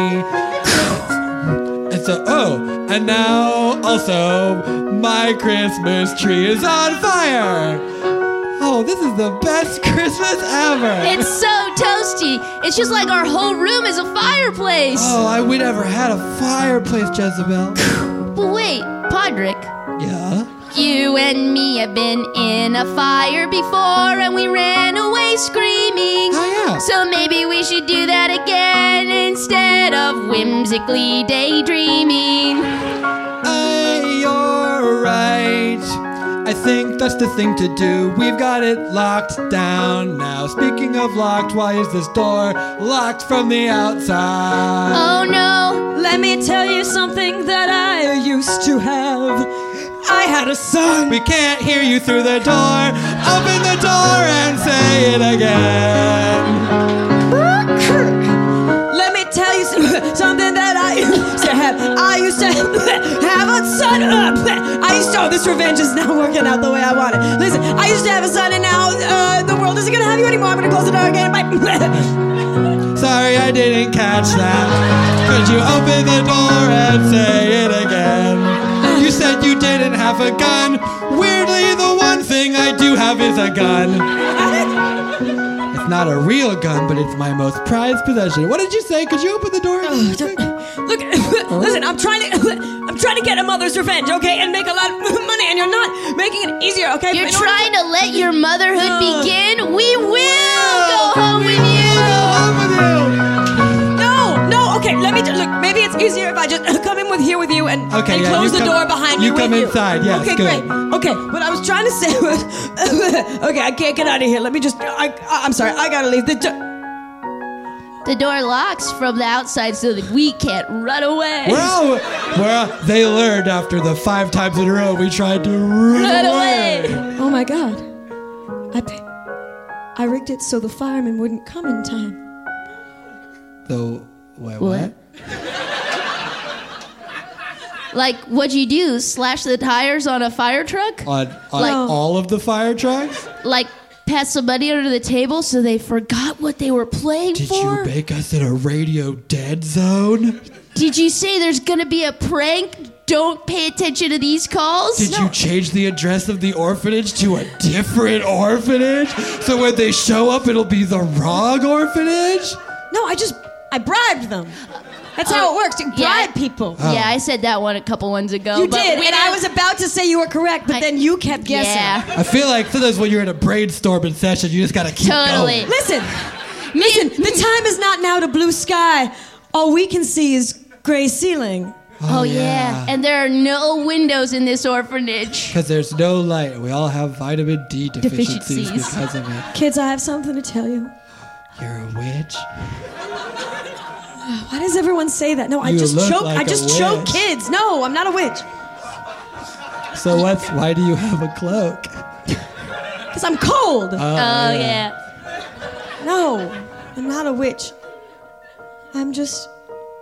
And so, and now also my Christmas tree is on fire. Oh, this is the best Christmas ever. It's so toasty. It's just like our whole room is a fireplace. Oh, we never had a fireplace, Jezebel. But wait, Podrick, Yeah? you and me have been in a fire before, and we ran away screaming. Oh, yeah. So maybe we should do that again instead of whimsically daydreaming. You're right. I think that's the thing to do. We've got it locked down now. Speaking of locked, why is this door locked from the outside? Oh no. Let me tell you something that I used to have. I had a son. We can't hear you through the door. Open the door and say it again. Let me tell you something that I used to have. I used to have a son. This revenge is not working out the way I want it. Listen, I used to have a son, and now the world isn't going to have you anymore. I'm going to close the door again. Bye. Sorry, I didn't catch that. Could you open the door and say it again? You said you didn't have a gun. Weirdly, the one thing I do have is a gun. It's not a real gun, but it's my most prized possession. What did you say? Could you open the door? Look, listen, I'm trying to get a mother's revenge, okay, and make a lot of money, and you're not making it easier, okay? You're trying to let your motherhood begin? We will go home with you! No, okay, let me look, maybe it's easier if I just come in here with you and close the door behind you me come with inside, yes, okay, good. great. Okay, what I was trying to say was, okay, I can't get out of here. Let me just, I'm sorry, I gotta leave. The door locks from the outside so that we can't run away. Well, they learned after the 5 times in a row we tried to run away. Oh my God, I rigged it so the firemen wouldn't come in time. Wait, what? Like, what'd you do? Slash the tires on a fire truck? On Like- all of the fire trucks? Like, pass some money under the table so they forgot what they were playing Did for? you make us in a radio dead zone? Did you say there's gonna be a prank? Don't pay attention to these calls? Did you change the address of the orphanage to a different orphanage? So when they show up, it'll be the wrong orphanage? No, I just I bribed them. That's how it works. You bribe people. Yeah, I said that one a couple ones ago. You did, and I was about to say you were correct, but then you kept guessing. Yeah. I feel like sometimes when you're in a brainstorming session, you just gotta keep Totally. going. Listen, the time is not now to blue sky. All we can see is gray ceiling. Oh, yeah. And there are no windows in this orphanage. Because there's no light. We all have vitamin D deficiencies Deficiencies. because of it. Kids, I have something to tell you. You're a witch? Why does everyone say that? No, I You just look choke. like I a just choke witch. kids. No, I'm not a witch. So why do you have a cloak? Because I'm cold. Oh, yeah. No, I'm not a witch. I'm just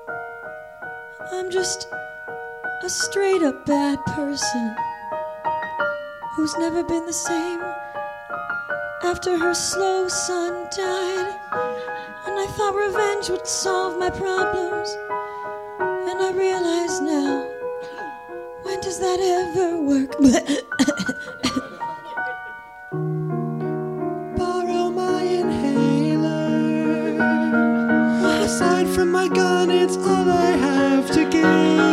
a straight up bad person who's never been the same after her slow son died. And I thought revenge would solve my problems. And I realize now, when does that ever work? Borrow my inhaler. Aside from my gun, it's all I have to give.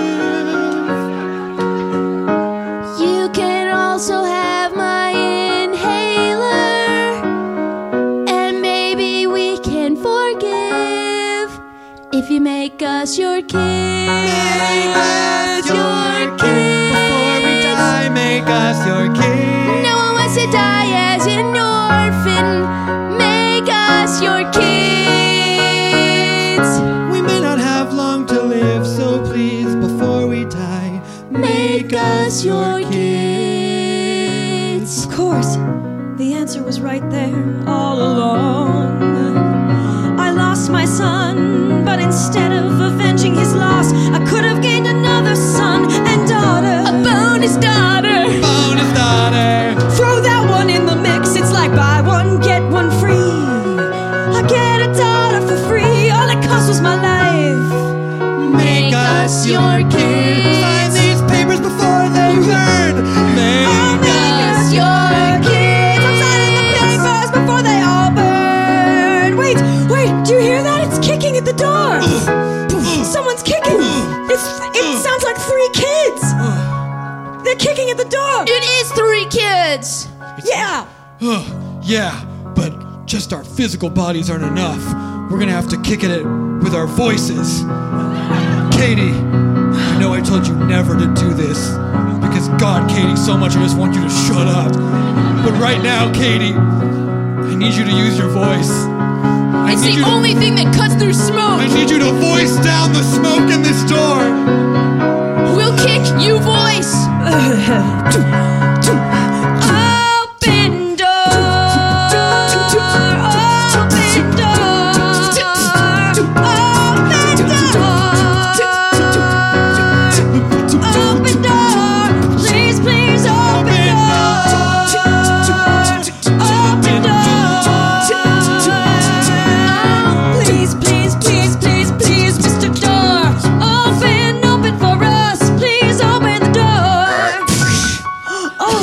You can also have my inhaler. And maybe we can forgive if you make us your kids. Make us your kids. Before we die, make us your kids. No one wants to die as an orphan. Make us your kids. We may not have long to live, so please, before we die, Make us your kids. Of course, the answer was right there all along. I lost my son, but instead of avenging his loss, I could have gained another son and daughter. A bonus daughter. bonus daughter. Throw that one in the mix, it's like buy one, get one free. I get a daughter for free, all it cost was my life. Make us your kids. Sign these papers before they burn. Make us your kids. I'm signing the papers before they all burn. Wait, do you hear that? It's kicking at the door. Someone's kicking. It sounds like 3 kids. They're kicking at the door. It is 3 kids. Yeah. Yeah, but just our physical bodies aren't enough. We're gonna have to kick at it with our voices. Katie, I know I told you never to do this because God, Katie, so much I just want you to shut up. But right now, Katie, I need you to use your voice. It's the only thing that cuts through smoke. I need you to voice down the smoke in this door. We'll kick, you voice. Open door. Open door. Open door. Please, please open door. Open door. Please, please, please, please, please, Mr. Door. Open for us. Please open the door. Oh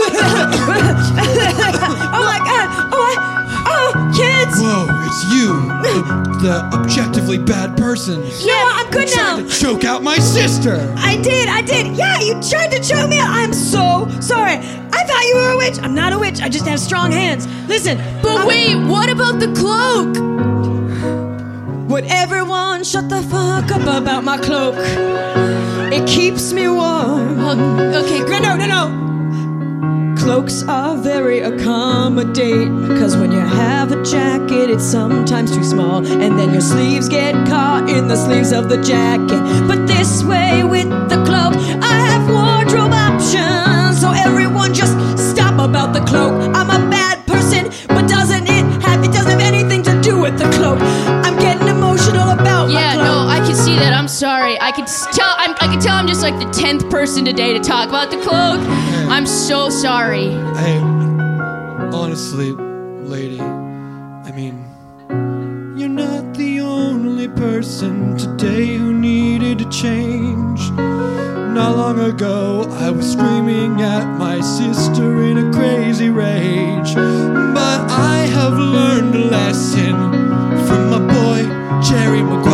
my God. Oh, kids. Whoa, it's you, the objectively bad person. Yeah, I'm good now. Trying to choke out my sister. I did. Yeah, you tried to choke me out. I'm so sorry. I thought you were a witch. I'm not a witch. I just have strong hands. Listen. But wait, what about the cloak? Would everyone shut the fuck up about my cloak? It keeps me warm. Okay, No. Cloaks are very accommodating, cause when you have a jacket, it's sometimes too small, and then your sleeves get caught in the sleeves of the jacket. But this way with the cloak, I have wardrobe options, so everyone just stop about the cloak. I'm a bad person, but doesn't have anything to do with the cloak. I'm getting emotional about my yeah, cloak. no, I can see that. I'm sorry. I can tell I'm just like the 10th person today to talk about the cloak. I'm so sorry. Hey, honestly, lady, I mean, you're not the only person today who needed to change. Not long ago, I was screaming at my sister in a crazy rage. But I have learned a lesson from my boy, Jerry Maguire.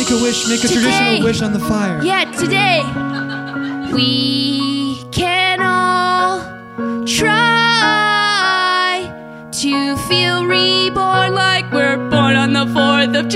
Make a wish. Make a traditional wish on the fire. Yeah, today we can all try to feel reborn like we're born on the 4th of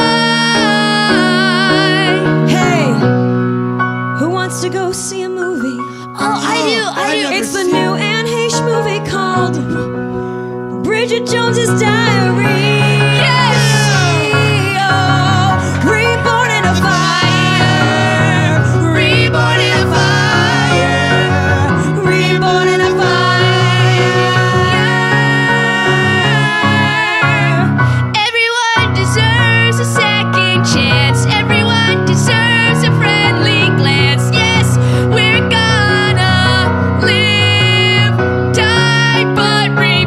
July. Hey, who wants to go see a movie? Oh, I do. It's the new Anne Heche movie called Bridget Jones's Diary. Yes! Oh, reborn in a fire. Reborn in a fire. Reborn in a fire. Everyone deserves a second chance. Everyone deserves a friendly glance. Yes, we're gonna live, die, but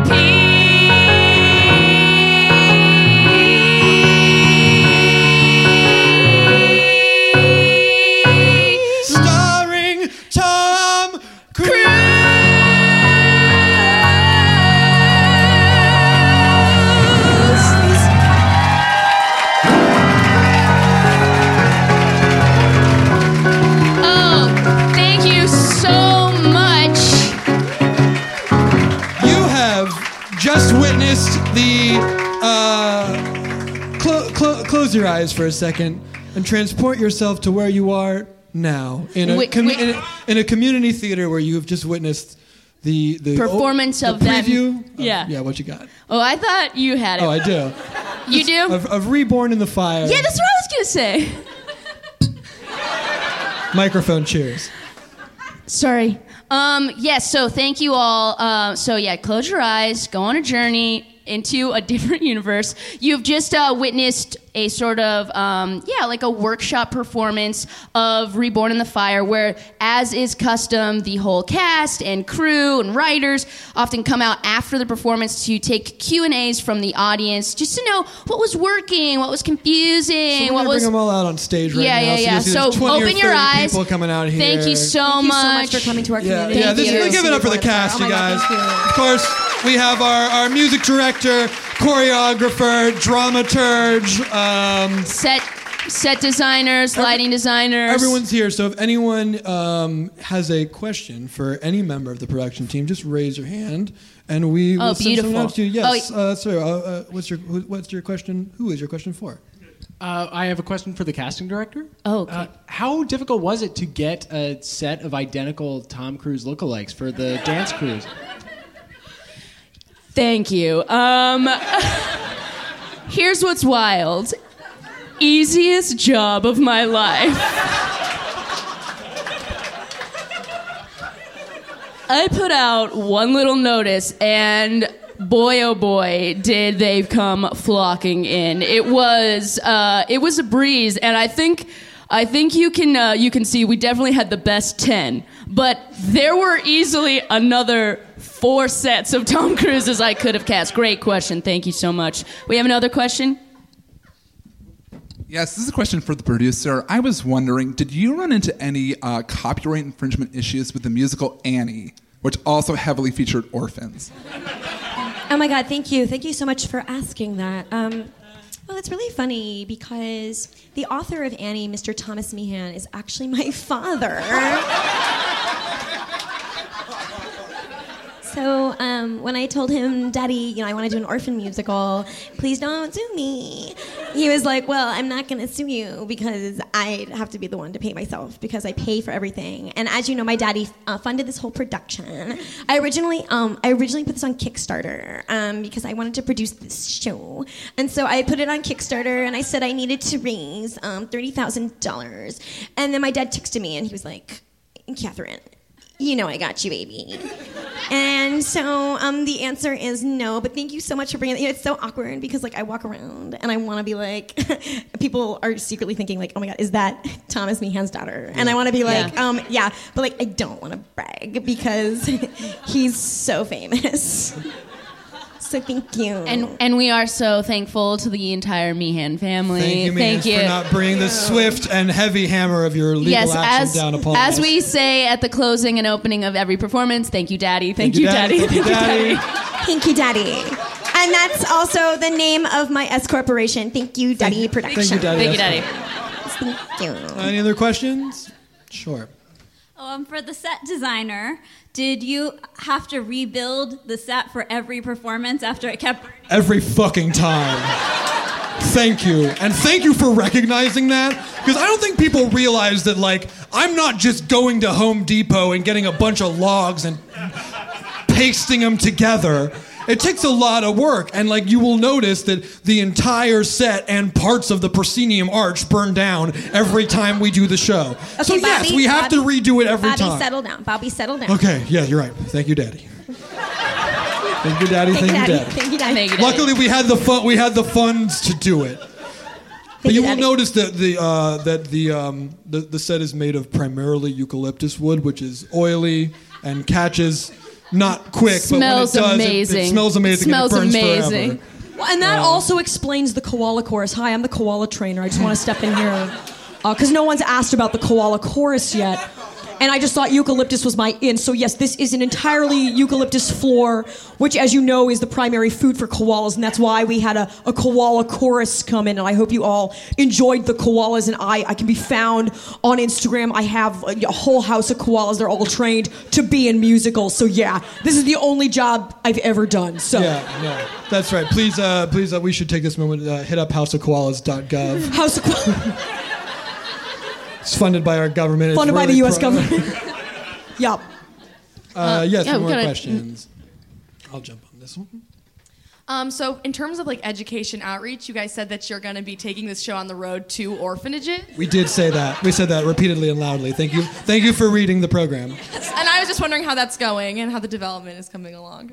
repeat. Starring Tom Cruise. Oh, thank you so much. You have just witnessed the. Close your eyes for a second and transport yourself to where you are now in a in a community theater where you have just witnessed the Performance the of them. preview. Yeah. Yeah. What you got? Oh, I thought you had it. Oh, I do. You do? Of Reborn in the Fire. Yeah, that's what I was gonna say. Microphone cheers. Sorry. Yes, so thank you all. Close your eyes, go on a journey into a different universe. You've just witnessed a sort of, like a workshop performance of Reborn in the Fire, where, as is custom, the whole cast and crew and writers often come out after the performance to take Q&As from the audience, just to know what was working, what was confusing, So what was... bring them all out on stage right now. Yeah. So, So open your eyes. People coming out here. Thank you so Thank you so much. much for coming to our Yeah, community. give it up for the cast, you guys. Oh my God, thank Of course, we have our music director, choreographer, dramaturge. Set designers, lighting designers. Everyone's here, so if anyone has a question for any member of the production team, just raise your hand, and we will send someone out to you. Yes, sir. What's your question? Who is your question for? I have a question for the casting director. Oh, okay. How difficult was it to get a set of identical Tom Cruise lookalikes for the dance crews? Thank you. Here's what's wild. Easiest job of my life. I put out one little notice, and boy, oh boy, did they come flocking in. It was a breeze, and I think you can see we definitely had the best 10, but there were easily another 4 sets of Tom Cruises I could have cast. Great question. Thank you so much. We have another question? Yes, this is a question for the producer. I was wondering, did you run into any copyright infringement issues with the musical Annie, which also heavily featured orphans? Oh my God, thank you. Thank you so much for asking that. Well, it's really funny because the author of Annie, Mr. Thomas Meehan, is actually my father. So when I told him, Daddy, I want to do an orphan musical, please don't sue me. He was like, well, I'm not going to sue you because I have to be the one to pay myself because I pay for everything. And as you know, my daddy funded this whole production. I originally put this on Kickstarter because I wanted to produce this show. And so I put it on Kickstarter and I said I needed to raise $30,000. And then my dad texted me and he was like, Catherine, I got you, baby. And so the answer is no, but thank you so much for bringing it. It's so awkward because I walk around and I want to be like, people are secretly thinking oh my God, is that Thomas Meehan's daughter? And I want to be like, yeah, but I don't want to brag because he's so famous. So thank you. And we are so thankful to the entire Meehan family. Thank you, Meehan, for not bringing the swift and heavy hammer of your legal action down upon us. As we say at the closing and opening of every performance, thank you, Daddy. Thank you, Daddy. Thank you, Daddy. Thank you, Daddy. And that's also the name of my S Corporation. Thank you, Daddy Productions. Thank you, Daddy. Thank you, Daddy. Thank you. Any other questions? Sure. For the set designer, did you have to rebuild the set for every performance after it kept burning? Every fucking time. Thank you. And thank you for recognizing that. Because I don't think people realize that, like, I'm not just going to Home Depot and getting a bunch of logs and pasting them together. It takes a lot of work. And, like, you will notice that the entire set and parts of the proscenium arch burn down every time we do the show. Okay, so, yes, Bobby, we have to redo it every time. Bobby, settle down. Bobby, settle down. Okay, yeah, you're right. Thank you, Daddy. Thank you, Daddy. Thank you, Daddy. Thank you, Daddy. Thank you, Daddy. Luckily, we had the fun. We had the funds to do it. But you will notice that the set is made of primarily eucalyptus wood, which is oily and catches not quick. Smells but when it does, amazing. It smells amazing. Smells and it burns amazing. forever. Well, and that also explains the koala chorus. Hi, I'm the koala trainer. I just want to step in here because no one's asked about the koala chorus yet. And I just thought eucalyptus was my in. So yes, this is an entirely eucalyptus floor, which, as you know, is the primary food for koalas. And that's why we had a koala chorus come in. And I hope you all enjoyed the koalas. And I can be found on Instagram. I have a whole house of koalas. They're all trained to be in musicals. So yeah, this is the only job I've ever done. So Yeah, no, that's right. Please, we should take this moment. Hit up houseofkoalas.gov. House of Koalas. It's funded by our government. It's Funded by the really U.S. government. Yup. Yes, yeah, more we gotta- questions. I'll jump on this one. So in terms of like education outreach, you guys said that you're going to be taking this show on the road to orphanages. We did say that. We said that repeatedly and loudly. Thank you. Thank you for reading the program. And I was just wondering how that's going and how the development is coming along.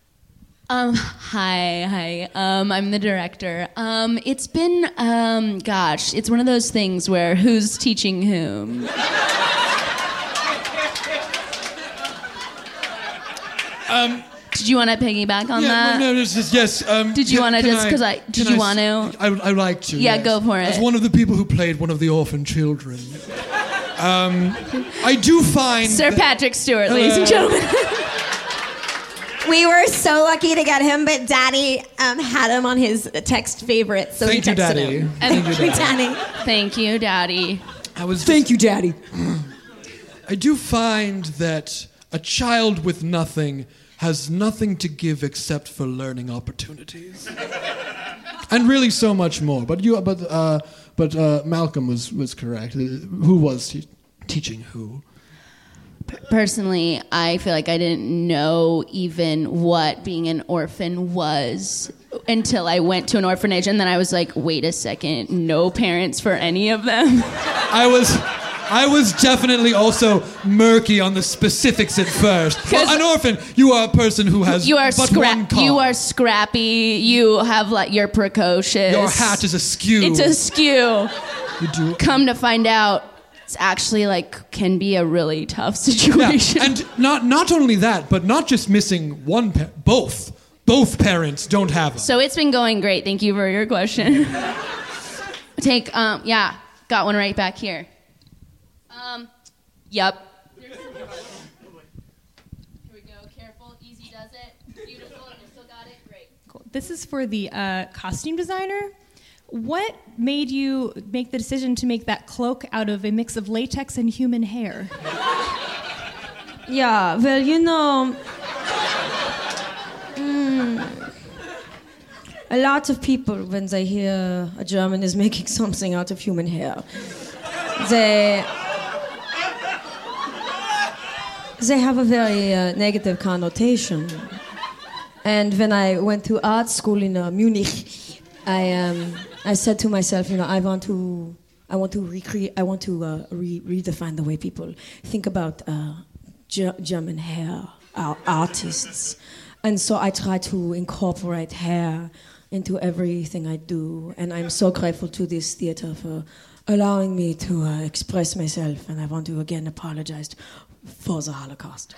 Hi. I'm the director. It's been, it's one of those things where who's teaching whom? Did you want to piggyback on that? No, it's just, yes. Did you want to just, because did you want to? I would like to. Yeah, yes. go for it. As one of the people who played one of the orphan children. I do find Sir Patrick Stewart, ladies and gentlemen. We were so lucky to get him, but Daddy had him on his text favorites, so Thank he you, texted Daddy. him. Thank you, Daddy. Thank you, Daddy. Thank you, Daddy. I do find that a child with nothing has nothing to give except for learning opportunities, and really so much more. But Malcolm was correct. Who was teaching who? Personally, I feel like I didn't know even what being an orphan was until I went to an orphanage, and then I was like, wait a second, no parents for any of them. I was definitely also murky on the specifics at first. Well, an orphan, you are a person who has one car. You are scrappy. You have like you're precocious. Your hat is askew. It's askew. You do. Come to find out, it's actually like can be a really tough situation. Yeah. And not only that, but not just missing one both. Both parents don't have them. So it's been going great. Thank you for your question. Got one right back here. Yep. Here we go. Careful. Easy does it. Beautiful. You still got it. Great. Cool. This is for the costume designer. What made you make the decision to make that cloak out of a mix of latex and human hair? Yeah, well, you know, a lot of people, when they hear a German is making something out of human hair, they have a very negative connotation. And when I went to art school in Munich, I said to myself, you know, I want to redefine the way people think about German hair artists, and so I try to incorporate hair into everything I do. And I'm so grateful to this theater for allowing me to express myself. And I want to again apologize for the Holocaust.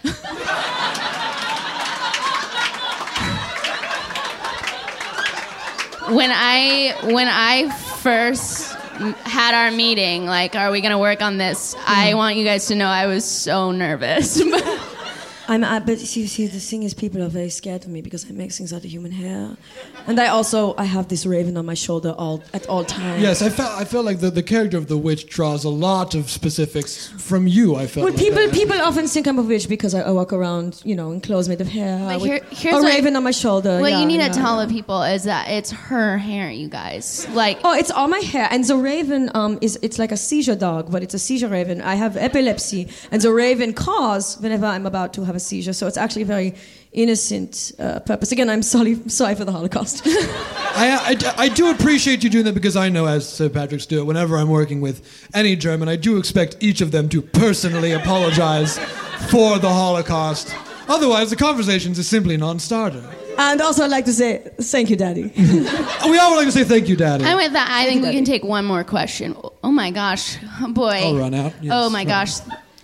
When I first had our meeting, like, are we gonna work on this? I want you guys to know I was so nervous. But you see, the thing is, people are very scared of me because I make things out of human hair, and I have this raven on my shoulder at all times. Yes, I felt like the character of the witch draws a lot of specifics from you. I felt. Well, people often think I'm a witch because I walk around, in clothes made of hair, with here's a raven on my shoulder. What you need to tell the people is that it's her hair, you guys. It's all my hair, and the raven it's like a seizure dog, but it's a seizure raven. I have epilepsy, and the raven caws whenever I'm about to have a seizure. So it's actually a very innocent purpose. Again, I'm sorry for the Holocaust. I do appreciate you doing that because I know, as St. Patrick's do it, whenever I'm working with any German, I do expect each of them to personally apologize for the Holocaust. Otherwise, the conversation's is simply non-starter. And also, I'd like to say thank you, Daddy. We all would like to say thank you, Daddy. And with that, I think we can take one more question. Oh my gosh, boy. I'll run out. Yes, oh my gosh.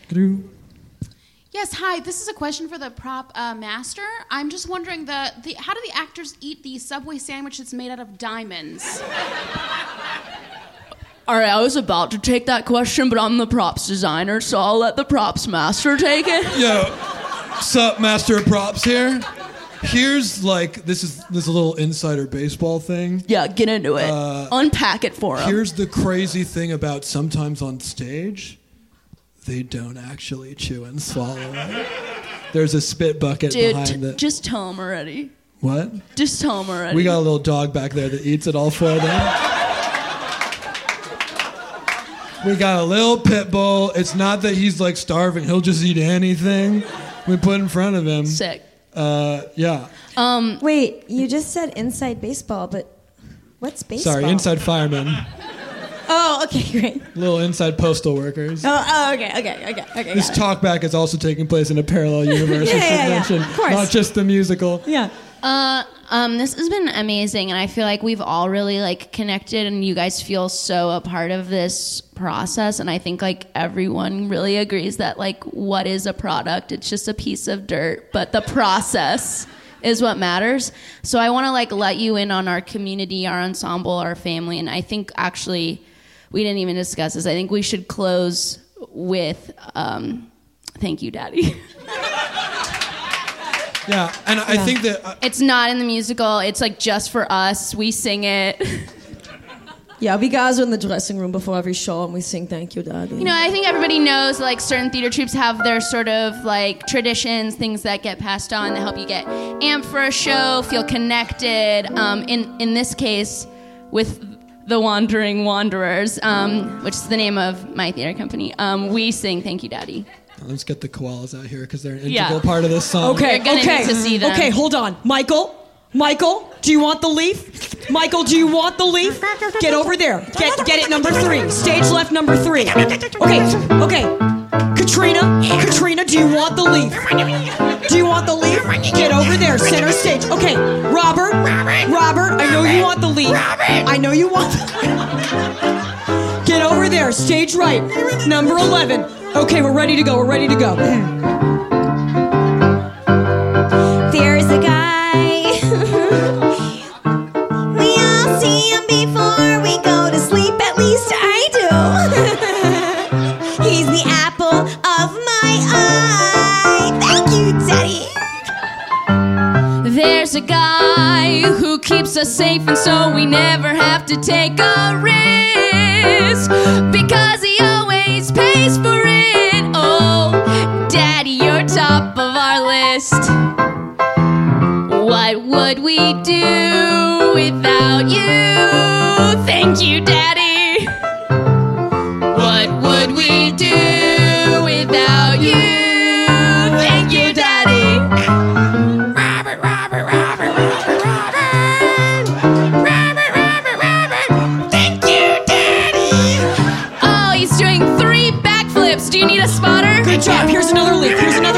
Yes, hi. This is a question for the prop master. I'm just wondering, how do the actors eat the Subway sandwich that's made out of diamonds? All right, I was about to take that question, but I'm the props designer, so I'll let the props master take it. Yo, sup, master of props here? Here's this is a little insider baseball thing. Yeah, get into it. Unpack it for him. Here's the crazy thing about sometimes on stage, they don't actually chew and swallow it. There's a spit bucket behind it. Just tell him already. What? Just tell him already. We got a little dog back there that eats it all for them. We got a little pit bull. It's not that he's starving. He'll just eat anything we put in front of him. Sick. Yeah. Wait, you just said inside baseball, but what's baseball? Sorry, inside firemen. Oh, okay, great. Little inside postal workers. Oh, okay. This talkback is also taking place in a parallel universe. Yeah. Of course. Not just the musical. Yeah. This has been amazing, and I feel like we've all really connected, and you guys feel so a part of this process. And I think everyone really agrees that what is a product? It's just a piece of dirt, but the process is what matters. So I want to let you in on our community, our ensemble, our family, and I think actually we didn't even discuss this. I think we should close with thank you, Daddy. Yeah, and I think that... it's not in the musical. It's just for us. We sing it. Yeah, we guys are in the dressing room before every show and we sing Thank You, Daddy. I think everybody knows certain theater troupes have their sort of traditions, things that get passed on that help you get amped for a show, feel connected. In this case, with the Wandering Wanderers, which is the name of my theater company, we sing Thank You, Daddy. Let's get the koalas out here because they're an integral part of this song. Okay, You're gonna need to see them. Okay, hold on. Michael, do you want the leaf? Michael, do you want the leaf? Get over there. Get it, number 3. Stage left, number 3. Okay. Katrina, do you want the leaf? Do you want the leaf? Get over there, center stage. Okay, Robert, I know you want the leaf. I know you want the leaf. Get over there, stage right, number 11. Okay, we're ready to go. There's a guy. We all see him before we go to sleep. At least I do. He's the apple of my eye. Thank you, Daddy. There's a guy who keeps us safe, and so we never have to take a risk because he always pays for it. Top of our list. What would we do without you? Thank you, Daddy. What would we do without you? Thank you, Daddy. Robert. Thank you, Daddy. Oh, he's doing 3 backflips. Do you need a spotter? Good job. Here's another leaf.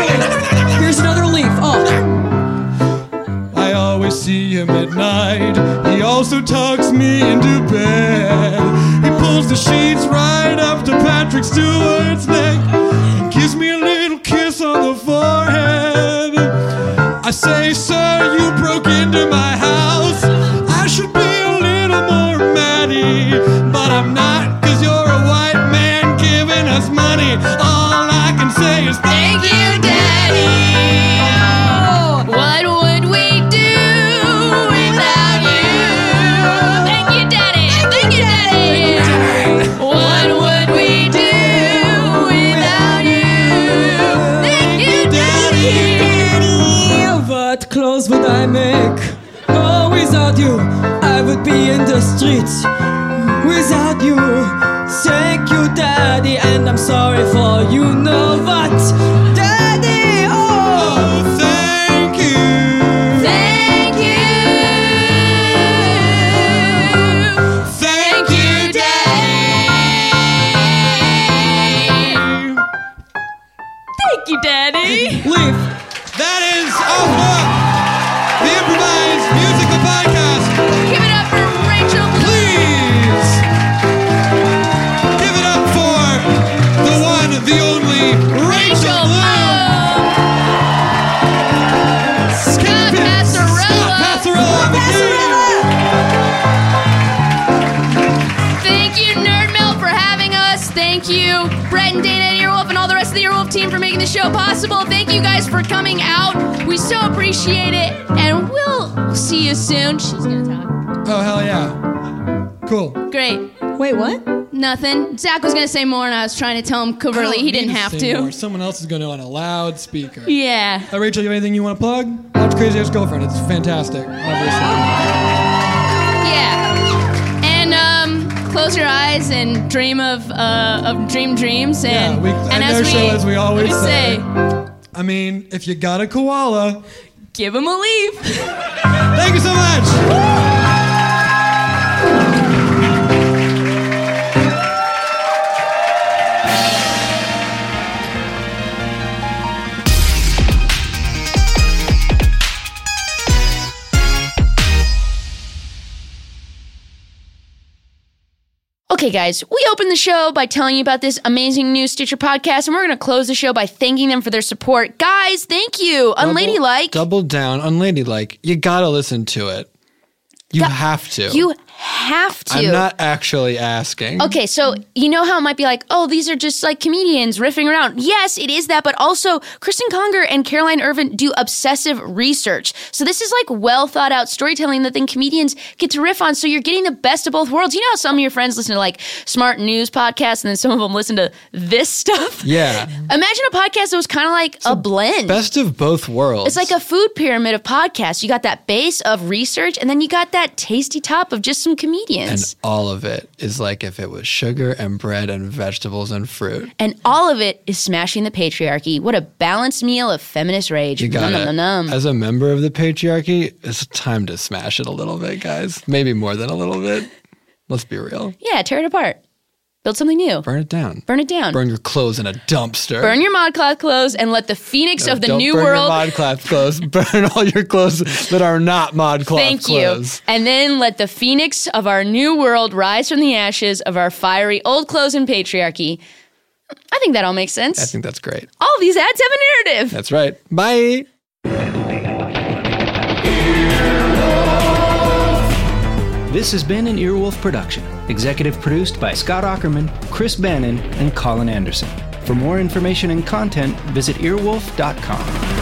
I always see him at night. He also tucks me into bed. He pulls the sheets right up to Patrick Stewart's neck and gives me a little kiss on the forehead. I say, sir, you broke into my house. I should be a little more Maddie, but I'm not, because you're a white man giving us money. All I can say is thank you, Daddy. it without you. Thank you, Daddy, and I'm sorry for you know what. Daddy, oh, thank you. Thank you. Thank you, Daddy. Thank you, Daddy. Leave. That is Off Book, the improvised musical podcast. Give it up for Rachel. Please give it up for the one, the only Rachel Bloom. Scott Passarella. Thank you, Nerd Mill, for having us. Thank you, Brett and Dana at Earwolf and all the rest of the Earwolf team for making the show possible. Thank you guys for coming out. We so appreciate it, and we'll see you soon. She's gonna talk. Oh, hell yeah. Cool. Great. Wait, what? Nothing. Zach was gonna say more, and I was trying to tell him covertly. He didn't have to. More. Someone else is going to on a loudspeaker. Yeah. Rachel, you have anything you want to plug? Watch Crazy Ex-Girlfriend. It's fantastic, obviously. Yeah. And close your eyes and dream of dreams. And and as we always say. say, I mean, if you got a koala, give him a leaf. Thank you so much. Okay, guys, we opened the show by telling you about this amazing new Stitcher podcast, and we're going to close the show by thanking them for their support. Guys, thank you. Unladylike. Double down. Unladylike. You gotta listen to it. You have to. You have to. I'm not actually asking. Okay, so you know how it might be like, oh, these are just like comedians riffing around. Yes, it is that, but also Kristen Conger and Caroline Irvin do obsessive research. So this is like well thought out storytelling that then comedians get to riff on. So you're getting the best of both worlds. You know how some of your friends listen to like smart news podcasts and then some of them listen to this stuff? Yeah. Imagine a podcast that was kind of like a blend. Best of both worlds. It's like a food pyramid of podcasts. You got that base of research and then you got that tasty top of just some comedians. And all of it is like if it was sugar and bread and vegetables and fruit. And all of it is smashing the patriarchy. What a balanced meal of feminist rage. You got it. Nom. As a member of the patriarchy, it's time to smash it a little bit, guys. Maybe more than a little bit. Let's be real. Yeah, tear it apart. Build something new. Burn it down. Burn it down. Burn your clothes in a dumpster. Burn your ModCloth clothes and let the phoenix of the new world. Don't burn your ModCloth clothes. Burn all your clothes that are not ModCloth Thank clothes. you. And then let the phoenix of our new world rise from the ashes of our fiery old clothes and patriarchy. I think that all makes sense. I think that's great. All of these ads have a narrative. That's right. Bye. This has been an Earwolf production, executive produced by Scott Aukerman, Chris Bannon, and Colin Anderson. For more information and content, visit earwolf.com.